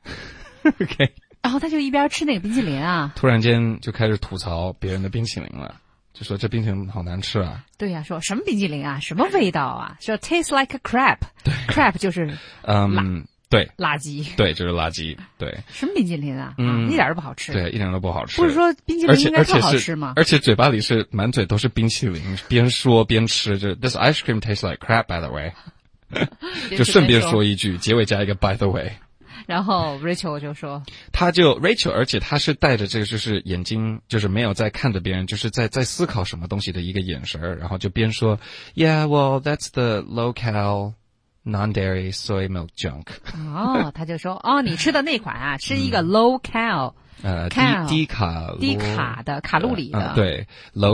。OK。 然后他就一边吃那个冰淇淋啊， 突然间就开始吐槽别人的冰淇淋了，就说这冰淇淋好难吃啊。 对呀、啊，说什么冰淇淋啊，什么味道啊？说 taste like a crap， 对 ，crap 就是嗯，对， 垃圾， 对，就是垃圾，对。 什么冰淇淋啊？ 嗯， 一点都不好吃。 对，一点都不好吃。 不是说冰淇淋应该特好吃吗？ 而且嘴巴里是满嘴都是冰淇淋，边说边吃，就 This ice cream tastes like crap, by the way 。就顺便说一句，结尾加一个 by the way。 然后 Rachel 就说， 他就 Rachel， 而且他是带着这个就是眼睛就是没有在看着别人，就是在在思考什么东西的一个眼神，然后就边说 Yeah, well, that's the low-cal non-dairy soy milk junk。 哦，他就说哦，你吃的那款啊，吃一个 low-cal， 呃，低低卡低卡的卡路里的， 呃、对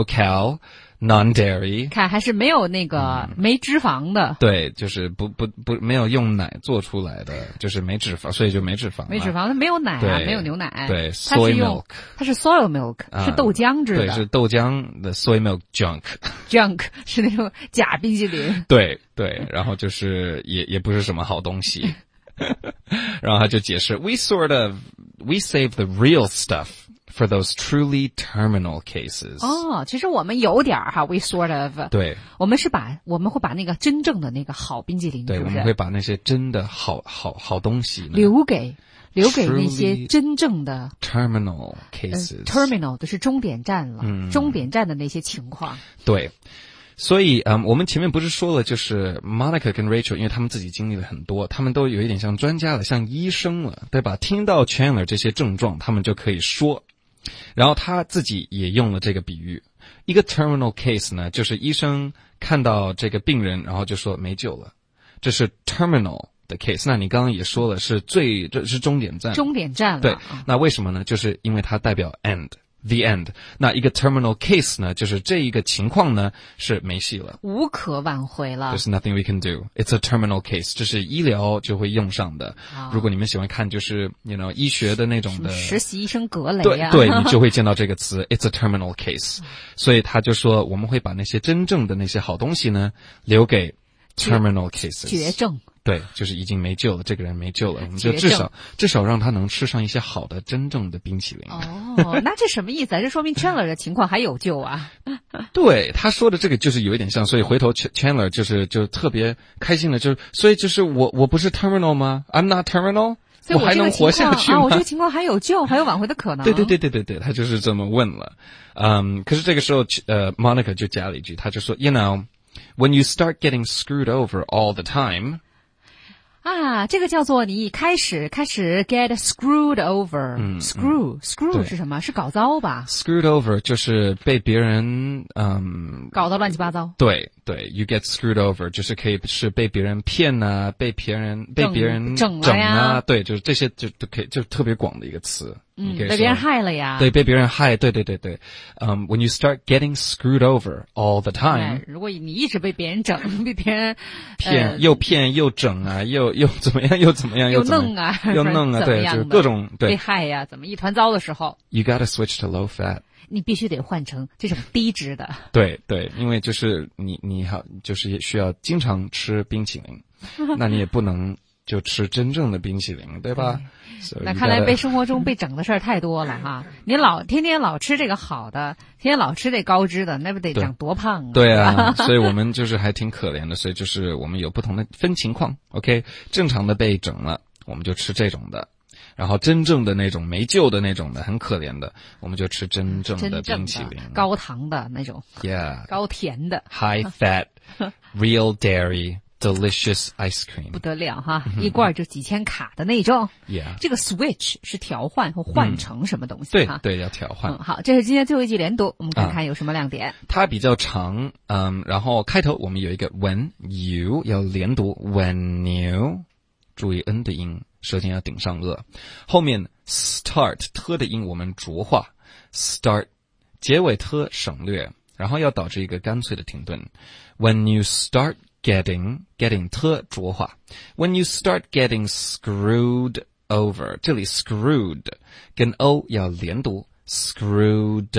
，low-cal。non-dairy， 看还是没有那个、嗯、没脂肪的， 对，就是不不不没有用奶做出来的，就是没脂肪，所以就没脂肪。 没脂肪，它没有奶啊，没有牛奶。 对 ，soy milk， 它是 soy milk，、啊、是豆浆制的。 对，是豆浆的 soy milk junk。 junk 是那种假冰淇淋。 对对，然后就是也也不是什么好东西。然后他就解释 ，we sort of we save the real stuff for those truly terminal cases. 哦，其实我们有点儿哈 we sort of 对， 我们是把我们会把那个真正的那个好冰激凌， 对， 是不是我们会把那些真的好好好东西呢留给留给那些真正的 terminal 呃 cases、 terminal 的是终点站了， 嗯终点站的那些情况。 对。所以，嗯，我们前面不是说了，就是 Monica 跟 Rachel， 因为他们自己经历了很多，他们都有一点像专家了，像医生了，对吧？听到 Chandler 这些症状，他们就可以说。然后他自己也用了这个比喻。一个 terminal case 呢，就是医生看到这个病人，然后就说没救了，这是 terminal 的 case。那你刚刚也说了，是最这是终点站， 终点站了。 对，那为什么呢？就是因为它代表 end。The end。那一个 terminal case 呢，就是这一个情况呢是没戏了， 无可挽回了。 There's nothing we can do. It's a terminal case. 这是医疗就会用上的。 啊、 如果你们喜欢看就是 you know 医学的那种的实习医生格雷啊， 对对，你就会见到这个词 It's a terminal case。所以他就说我们会把那些真正的那些好东西呢留给 terminal cases。 绝症。 对，就是已经没救了，这个人没救了，我们就至少至少让他能吃上一些好的真正的冰淇淋。 哦，那这什么意思啊？这说明 Chandler 的情况还有救啊。 对，他说的这个就是有一点像，所以回头 Chandler 就是就特别开心的，就是所以就是我我不是 terminal 吗 ？I'm not terminal， 所以我还能活下去吗？ 啊，我这个情况还有救，还有挽回的可能。 对对对对对对，他就是这么问了。嗯，可是这个时候呃 ，Monica 就加了一句，他就说 ，You know，when you start getting screwed over all the time。 啊，这个叫做你开始开始 get screwed over， 嗯 screw screw 是什么？是搞糟吧 ？Screwed over 就是被别人嗯搞得乱七八糟。 对对 ，you get screwed over 就是可以是被别人骗啊，被别人被别人整整啊， 对，就是这些就都可以，就特别广的一个词。 嗯，被别人害了呀。 对，被别人害，对对对对。嗯、um, ，when you start getting screwed over all the time， 如果你一直被别人整，被别人骗、呃、又骗又整啊，又又怎么样又怎么样又弄啊， 又弄啊，对，就是各种对被害呀，怎么一团糟的时候 ，you gotta switch to low fat。 你必须得换成这种低脂的。 对对，因为就是你你好，就是需要经常吃冰淇淋，那你也不能就吃真正的冰淇淋，对吧？ 对 so、那看来被生活中被整的事儿太多了哈！你老天天老吃这个好的，天天老吃这高脂的，那不得长多胖啊？ 对啊，所以我们就是还挺可怜的，所以就是我们有不同的分情况 ，OK， 正常的被整了，我们就吃这种的。然后真正的那种没救的那种的很可怜的，我们就吃真正的冰淇淋， 高糖的那种 ，Yeah， 高甜的 ，High fat, real dairy, delicious ice cream， 不得了哈，一罐就几千卡的那种。 Yeah， 这个 switch 是调换或换成什么东西？ 对对，要调换。 嗯，好，这是今天最后一集连读，我们看看有什么亮点。 它比较长，嗯，然后开头我们有一个 when you 要连读 when you， 注意 n 的音。舌尖要顶上颚，后面 start 特的音我们浊化 start， 结尾特省略，然后要导致一个干脆的停顿。When you start getting getting 特浊化 ，When you start getting screwed over， 这里 screwed 跟 o 要连读 screwed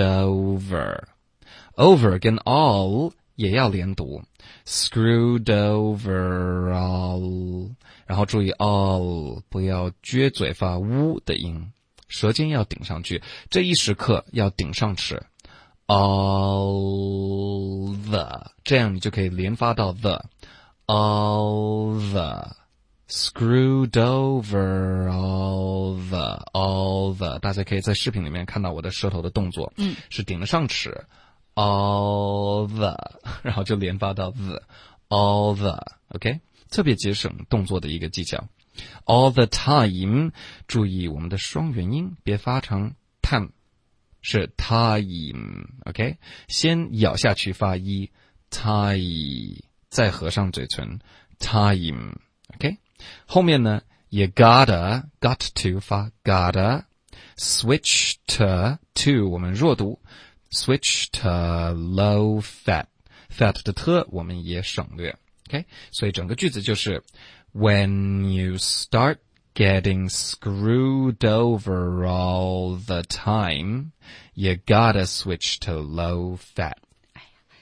over，over 跟 all 也要连读 screwed over all。然后注意 all 不要撅嘴发呜的音，舌尖要顶上去，这一时刻要顶上齿 all the， 这样你就可以连发到 the all the screwed over all the all the， 大家可以在视频里面看到我的舌头的动作， 嗯， 是顶得上齿 all the， 然后就连发到 the all the OK，特别节省动作的一个技巧 all the time， 注意我们的双元音别发成 time， 是 time OK， 先咬下去发一 time， 再合上嘴唇 time OK， 后面呢也 gotta got to 发 gotta switch to to 我们弱读 switch to low fat fat 的特我们也省略OK， 所以整个句子就是 When you start getting screwed over all the time, you gotta switch to low fat。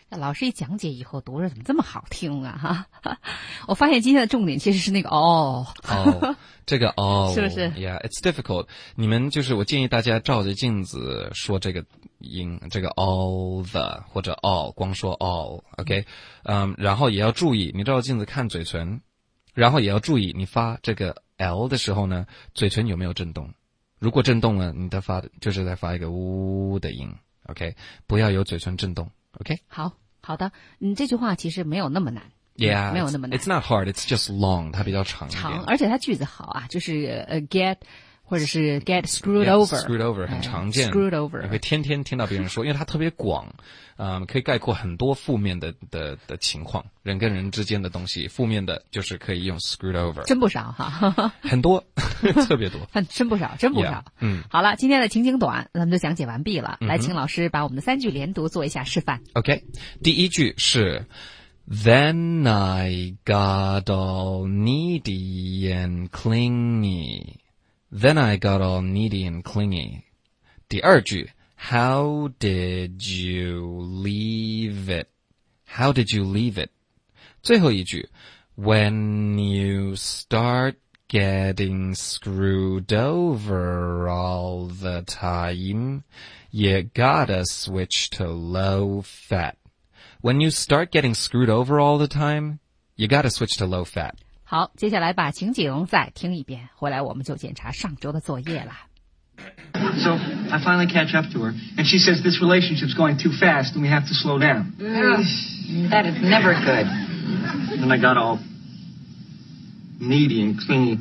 老师一讲解以后读着怎么这么好听啊哈！我发现今天的重点其实是那个哦哦，这个哦， 是不是 ？Yeah, it's difficult. 你们就是我建议大家照着镜子说这个音，这个 all the 或者 all， 光说 all，OK， 嗯，然后也要注意，你照着镜子看嘴唇，然后也要注意你发这个 l 的时候呢，嘴唇有没有震动？如果震动了，你的发就是在发一个呜的音 ，OK， 不要有嘴唇震动 ，OK。 好好的，嗯，这句话其实没有那么难 ，Yeah， 没有那么难。 It's not hard, it's just long， 它比较长一点。 长，而且它句子好啊，就是呃 get 或者是 get screwed yeah, over， screwed over 很常见。 screwed over， 你会天天听到别人说，因为它特别广，嗯，可以概括很多负面的的的情况，人跟人之间的东西，负面的就是可以用 screwed over， 真不少哈， 很多，特别多， 真不少，真不少。 Yeah, 嗯， 好了，今天的情景短，咱们就讲解完毕了。嗯、来，请老师把我们的三句连读做一下示范。 OK， 第一句是 Then I got all needy and clingy。Then I got all needy and clingy. 第二句 How did you leave it? How did you leave it? 最后一句 When you start getting screwed over all the time, you gotta switch to low fat. When you start getting screwed over all the time, you gotta switch to low fat. 好，接下来把情景再听一遍，回来我们就检查上周的作业了。 So I finally catch up to her, and she says this relationship's going too fast and we have to slow down. Mm, that is never good. Then I got all needy and clingy.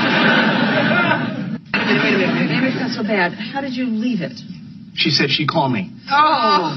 Wait a minute, wait a minute. Maybe it's not so bad. How did you leave it? She said she'd call me. Oh.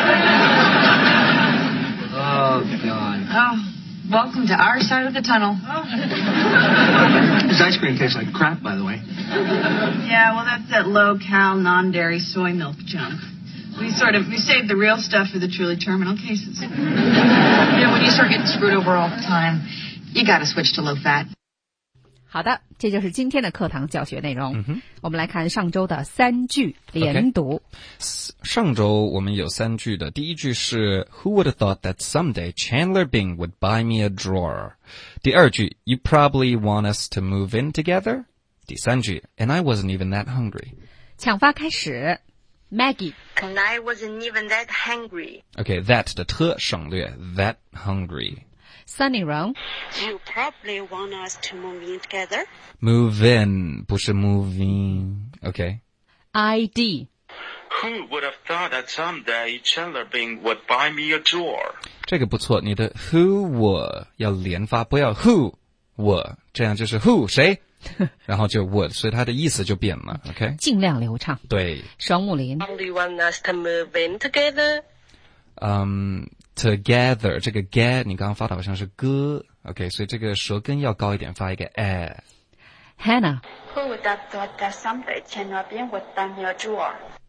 Oh, God. Oh.Welcome to our side of the tunnel. This ice cream tastes like crap, by the way. Yeah, well, that's that low-cal, non-dairy soy milk junk. We sort of, we saved the real stuff for the truly terminal cases. Yeah, when you start getting screwed over all the time, you gotta switch to low fat. 好的，这就是今天的课堂教学内容。 嗯、 我们来看上周的三句连读。 Okay. 上周我们有三句的，第一句是 Who would have thought that someday Chandler Bing would buy me a drawer? 第二句 You probably want us to move in together? 第三句 And I wasn't even that hungry. 抢发开始 Maggie And I wasn't even that hungry. Okay, that 的特省略 That hungry. Sunny Roan You probably want us to move in together. Move in 不是 move in. Okay. I D Who would have thought that someday Chandler Bing would buy me a drawer? 这个不错，你的 who 我要连发，不要 who 我，这样就是 who 谁，然后就 would， 所以它的意思就变了 ，OK？ 尽量流畅。 对。 双木林 Probably want us to move in together. 嗯、um, ，together 这个 get 你刚刚发的好像是 g，OK？ 所以这个舌根要高一点，发一个 a。 Hannah Who would have thought that someday Chandler Bing would buy me a drawer?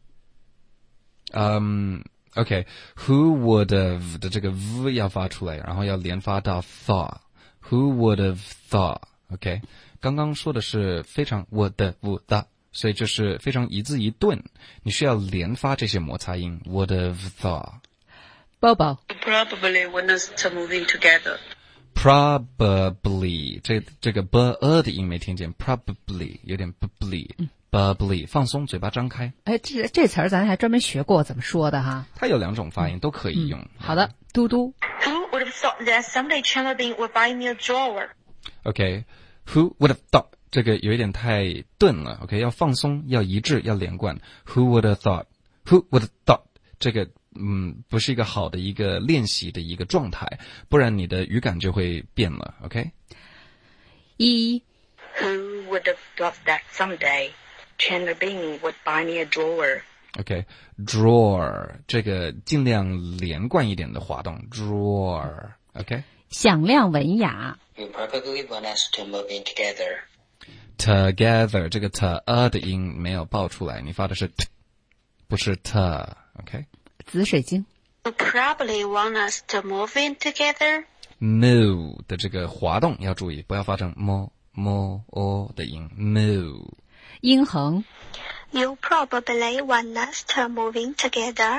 嗯、um,，OK，Who、okay, would have 的这个 v 要发出来，然后要连发到 thought。Who would have thought？OK，、okay, 刚刚说的是非常 would would 的，所以就是非常一字一顿，你需要连发这些摩擦音。Would have thought。Bobo Probably want us to move in together. Probably 这这个 b e 的音没听见 ，probably 有点 bubbly。bubbly 放松，嘴巴张开。 哎，这这词儿咱还专门学过怎么说的哈。 它有两种发音、嗯、都可以用、嗯。 好的，嘟嘟。 Who would have thought that someday Chandler Bing would buy me a drawer? OK，Who、okay, would have thought 这个有一点太钝了。OK， 要放松，要一致，要连贯。Who would have thought？Who would have thought？ 这个嗯不是一个好的一个练习的一个状态，不然你的语感就会变了。OK。 一。 Who would have thought that someday?Chandler Bing would buy me a drawer. OK, drawer 这个尽量连贯一点的滑动 drawer. OK. 响亮文雅 You probably want us to move in together. Together 这个 t a 的音没有爆出来，你发的是 t 不是 t. OK. 紫水晶 You probably want us to move in together. Move 的这个滑动要注意，不要发成 mo mo o 的音 move. 英恒 You probably want us to move in together.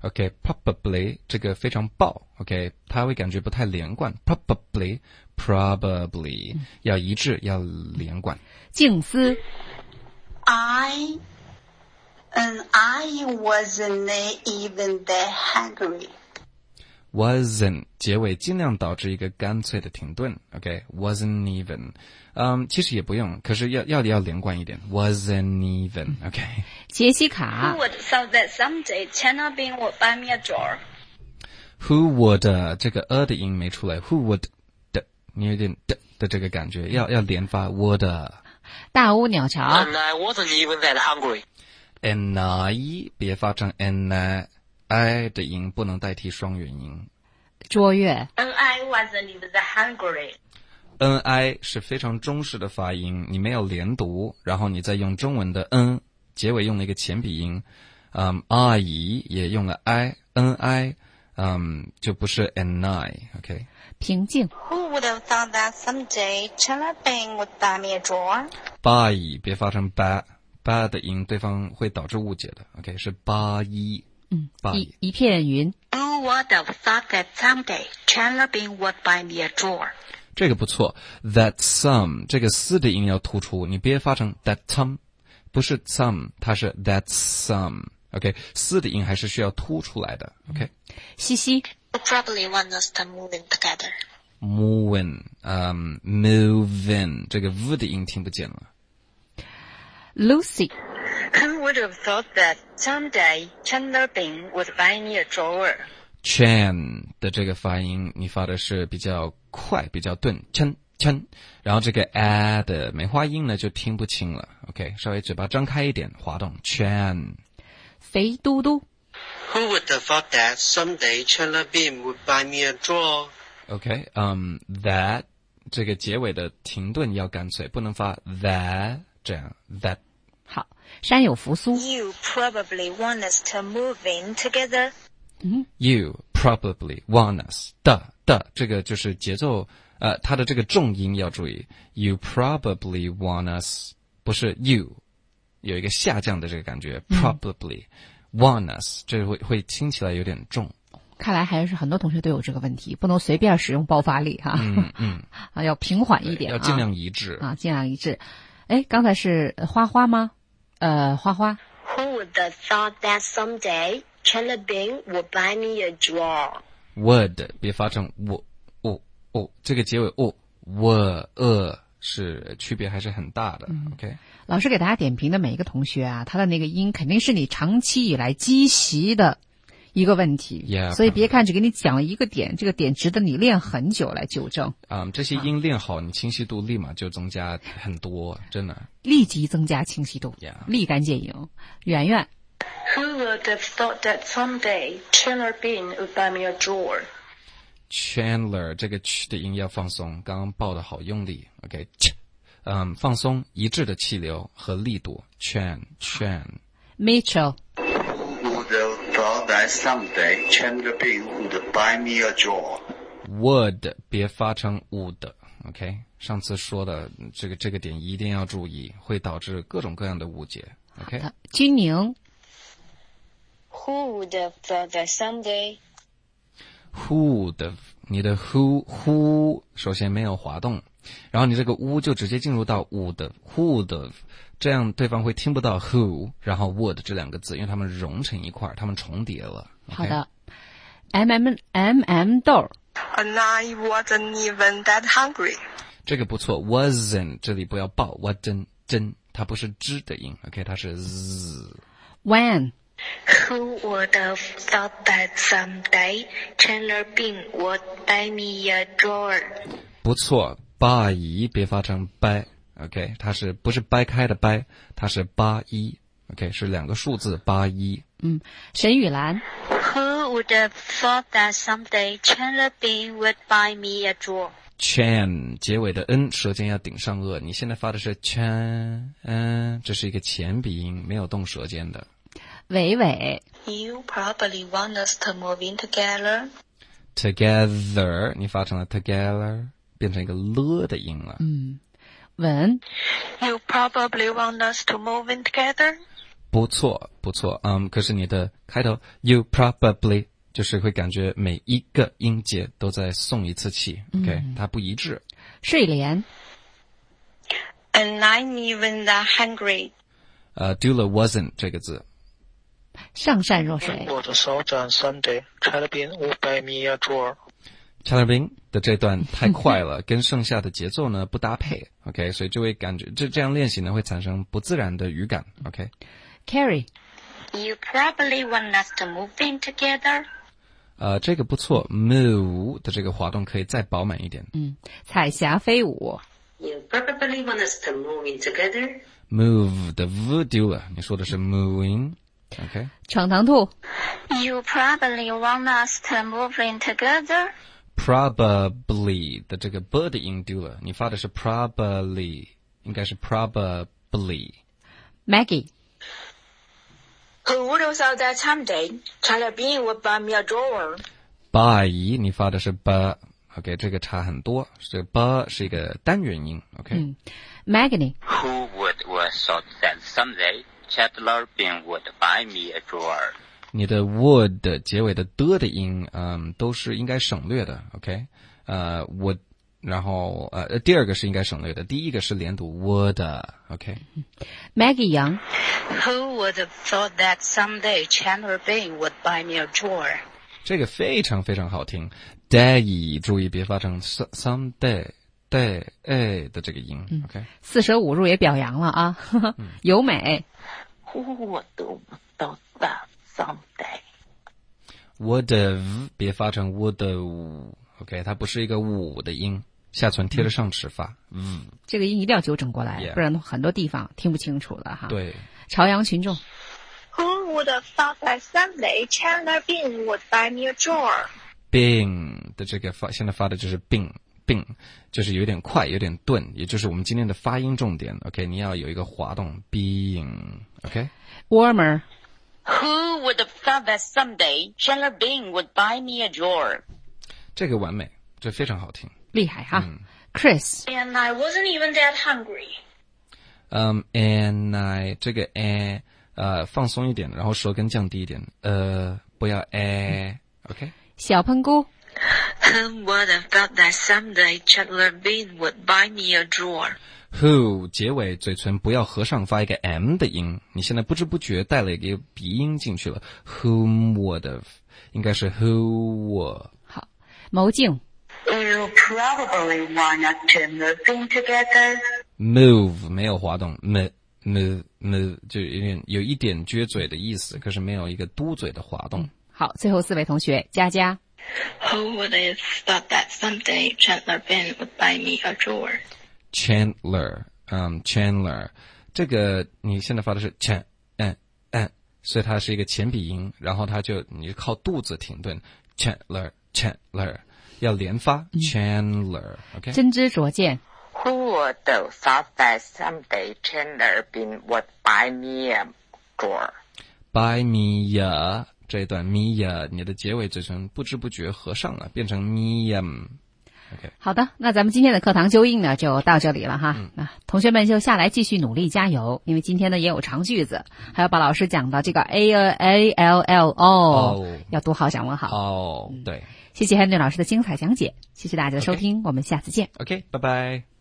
OK probably 这个非常爆 OK 他会感觉不太连贯 probably probably、嗯、要一致要连贯。 静思 I and I wasn't even that hungry. wasn't 结尾尽量导致一个干脆的停顿 OK wasn't even 嗯，其实也不用，可是要要要连贯一点 wasn't even OK 杰西卡 Who would thought that someday China Bean would buy me a drawer? Who would 这个 a 的音没出来 Who would 的你有点的的这个感觉要要连发 would 大屋鸟巢 And I wasn't even that hungry. and I 别发成 and I I 的音不能代替双元音。 卓越 And I wasn't even that hungry. N I 是非常中式的发音，你没有连读，然后你再用中文的 N 结尾用了一个前鼻音，嗯，阿姨也用了 I N I， 嗯，就不是 N I，OK。 平静 Who would have thought that someday China Bean would buy me a drawer? 八姨别发成 ba ba 的音，对方会导致误解的 ，OK 是八一。 嗯，一一片云。 Who would have thought that someday Chandler Bing would buy me a drawer? 这个不错 ，that some 这个 s 的音要突出，你别发成 that some， 不是 some， 它是 that some，OK， s 的音还是需要突出来的 ，OK。 西西 You probably want us to move in together. move in， 嗯 ，move in， 这个 v 的音听不见了。 Lucy Who would have thought that someday Chandler Bing would buy me a drawer? Chan 的这个发音，你发的是比较快，比较钝 ，chen chen， 然后这个 a 的梅花音呢就听不清了 ，OK， 稍微嘴巴张开一点，滑动 Chan。 肥嘟嘟 Who would have thought that someday Chandler Bing would buy me a drawer? OK， 嗯、um, ，that 这个结尾的停顿要干脆，不能发 that 这样 that。 好，山有扶苏 You probably want us to move in together. 嗯 You probably want us 的的这个就是节奏，呃，它的这个重音要注意。You probably want us 不是 you， 有一个下降的这个感觉。嗯、probably want us 这会会听起来有点重。 看来还是很多同学都有这个问题，不能随便使用爆发力哈。 嗯嗯， 啊，要平缓一点， 要尽量一致啊，尽量一致。哎，刚才是花花吗？呃，花花。 Who would have thought that someday Chandler Bing would buy me a drawer? Would 别发成我哦哦，这个结尾哦我呃是区别还是很大的。嗯、OK， 老师给大家点评的每一个同学啊，他的那个音肯定是你长期以来积习的一个问题， yeah, 所以别看只给你讲了一个点，这个点值得你练很久来纠正。 嗯，这些音练好，你清晰度立马就增加很多，真的。 立即增加清晰度， yeah. 立竿见影。圆圆 Who would have thought that someday Chandler Bing would buy me a drawer? Chandler 这个 ch 的音要放松，刚刚爆的好用力 ，OK， 嗯，放松一致的气流和力度 ，Chan Chan Mitchell Would have thought that someday Chandler Bing would buy me a drawer. Would 别发成 would OK， 上次说的这个这个点一定要注意，会导致各种各样的误解 OK。 金宁 Who would have thought that someday Who 的你的 who who 首先没有滑动，然后你这个 u 就直接进入到 would would， 这样对方会听不到 who 然后 would 这两个字，因为它们融成一块，它们重叠了。 好的 ，M M M M 豆 And I wasn't even that hungry. 这个不错 ，wasn't 这里不要爆 wasn't 真，它不是 z 的音 ，OK， 它是 z。 When Who would have thought that someday Chandler Bing would buy me a drawer? 不错，八一别发成掰 ，OK， 它是不是掰开的掰，它是八一 ，OK， 是两个数字八一。 嗯，沈雨兰 Who would have thought that someday Chandler Bing would buy me a drawer? Chan 结尾的 n 舌尖要顶上颚，你现在发的是 chan， 嗯，这是一个前鼻音，没有动舌尖的。 伟伟 You probably want us to move in together. Together 你发成了 together， 变成一个了的音了。 嗯，文 You probably want us to move in together. 不错不错，嗯，可是你的开头 you probably 就是会感觉每一个音节都在送一次气 ，OK，、嗯、它不一致。 睡莲 And I'm even that hungry. 呃 ，Dula wasn't 这个字。 上善若水。 我的小站 Sunday, Chalabin would buy me a drawer.Chalabin 的这段太快了，跟剩下的节奏呢不搭配 ，OK， 所以就会感觉这这样练习呢会产生不自然的语感 ，OK。Carrie， You probably want us to move in together. 呃，这个不错 ，move 的这个滑动可以再饱满一点。 嗯，彩霞飞舞。 You probably want us to move in together. Move 的 v 丢了，你说的是 moving。OK， 闯堂兔 You probably want us to move in together. Probably 的这个 b 的音丢了，你发的是 probably， 应该是 probably。 Maggie Who would have thought that someday Chalabin would buy me a drawer? buy 你发的是 b，OK， 这个差很多，这个 b 是一个单元音 ，OK。 嗯 Maggie Who would have thought that someday Chandler Bing would buy me a drawer? 你的 would 结尾的的的音，嗯，都是应该省略的 ，OK， 呃 would， 然后呃第二个是应该省略的，第一个是连读 would，OK。Maggie Young Who would have thought that someday Chandler Bing would buy me a drawer? 这个非常非常好听 ，day 注意别发成 someday day 哎的这个音 ，OK。 四舍五入也表扬了啊，尤美。 Who would have thought that someday? Would have 别发成 would have，OK， 它不是一个五的音，下唇贴着上齿发，嗯， 这个音一定要纠正过来， yeah. 不然很多地方听不清楚了哈。 对， 朝阳群众。 Who would have thought that someday Chandler Bing would buy me a drawer? Bing 的这个发，现在发的就是 Bing。并就是有点快有点钝，也就是我们今天的发音重点 OK， 你要有一个滑动 being OK。 Warmer Who would have thought that someday Chandler Bing would buy me a drawer? 这个完美，这非常好听， 厉害哈、 嗯、 Chris And I wasn't even that hungry. 嗯、um, and I 这个 a 呃放松一点，然后舌根降低一点，呃不要 a OK。 小喷菇 Who would have thought that someday Chandler Bing would buy me a drawer? Who 结尾嘴唇不要合上，发一个 m 的音，你现在不知不觉带了一个鼻音进去了。Whom would have 应该是 who would。 好，谋静 You probably want us to move in together. Move 没有滑动 move move move 就有点有一点撅嘴的意思，可是没有一个嘟嘴的滑动、嗯、 好，最后四位同学，佳佳 Who would have thought that someday Chandler Bing would buy me a drawer? Chandler 嗯、um, Chandler 这个你现在发的是 chan 嗯嗯，所以它是一个前鼻音，然后它就你靠肚子停顿 Chandler Chandler 要连发、嗯、Chandler OK。 真知灼见 Who would have thought that someday Chandler Bing would buy me a drawer? Buy me a这一段 Mia 你的结尾嘴唇不知不觉合上了，变成 Mia。OK， 好的，那咱们今天的课堂纠音呢就到这里了哈。 嗯、 那同学们就下来继续努力加油，因为今天呢也有长句子，还有把老师讲到这个 A A L L O、oh, 要读好讲文好。 哦、oh, 嗯，对， 谢谢 Henry 老师的精彩讲解，谢谢大家的收听，我们下次见。 OK， 拜拜。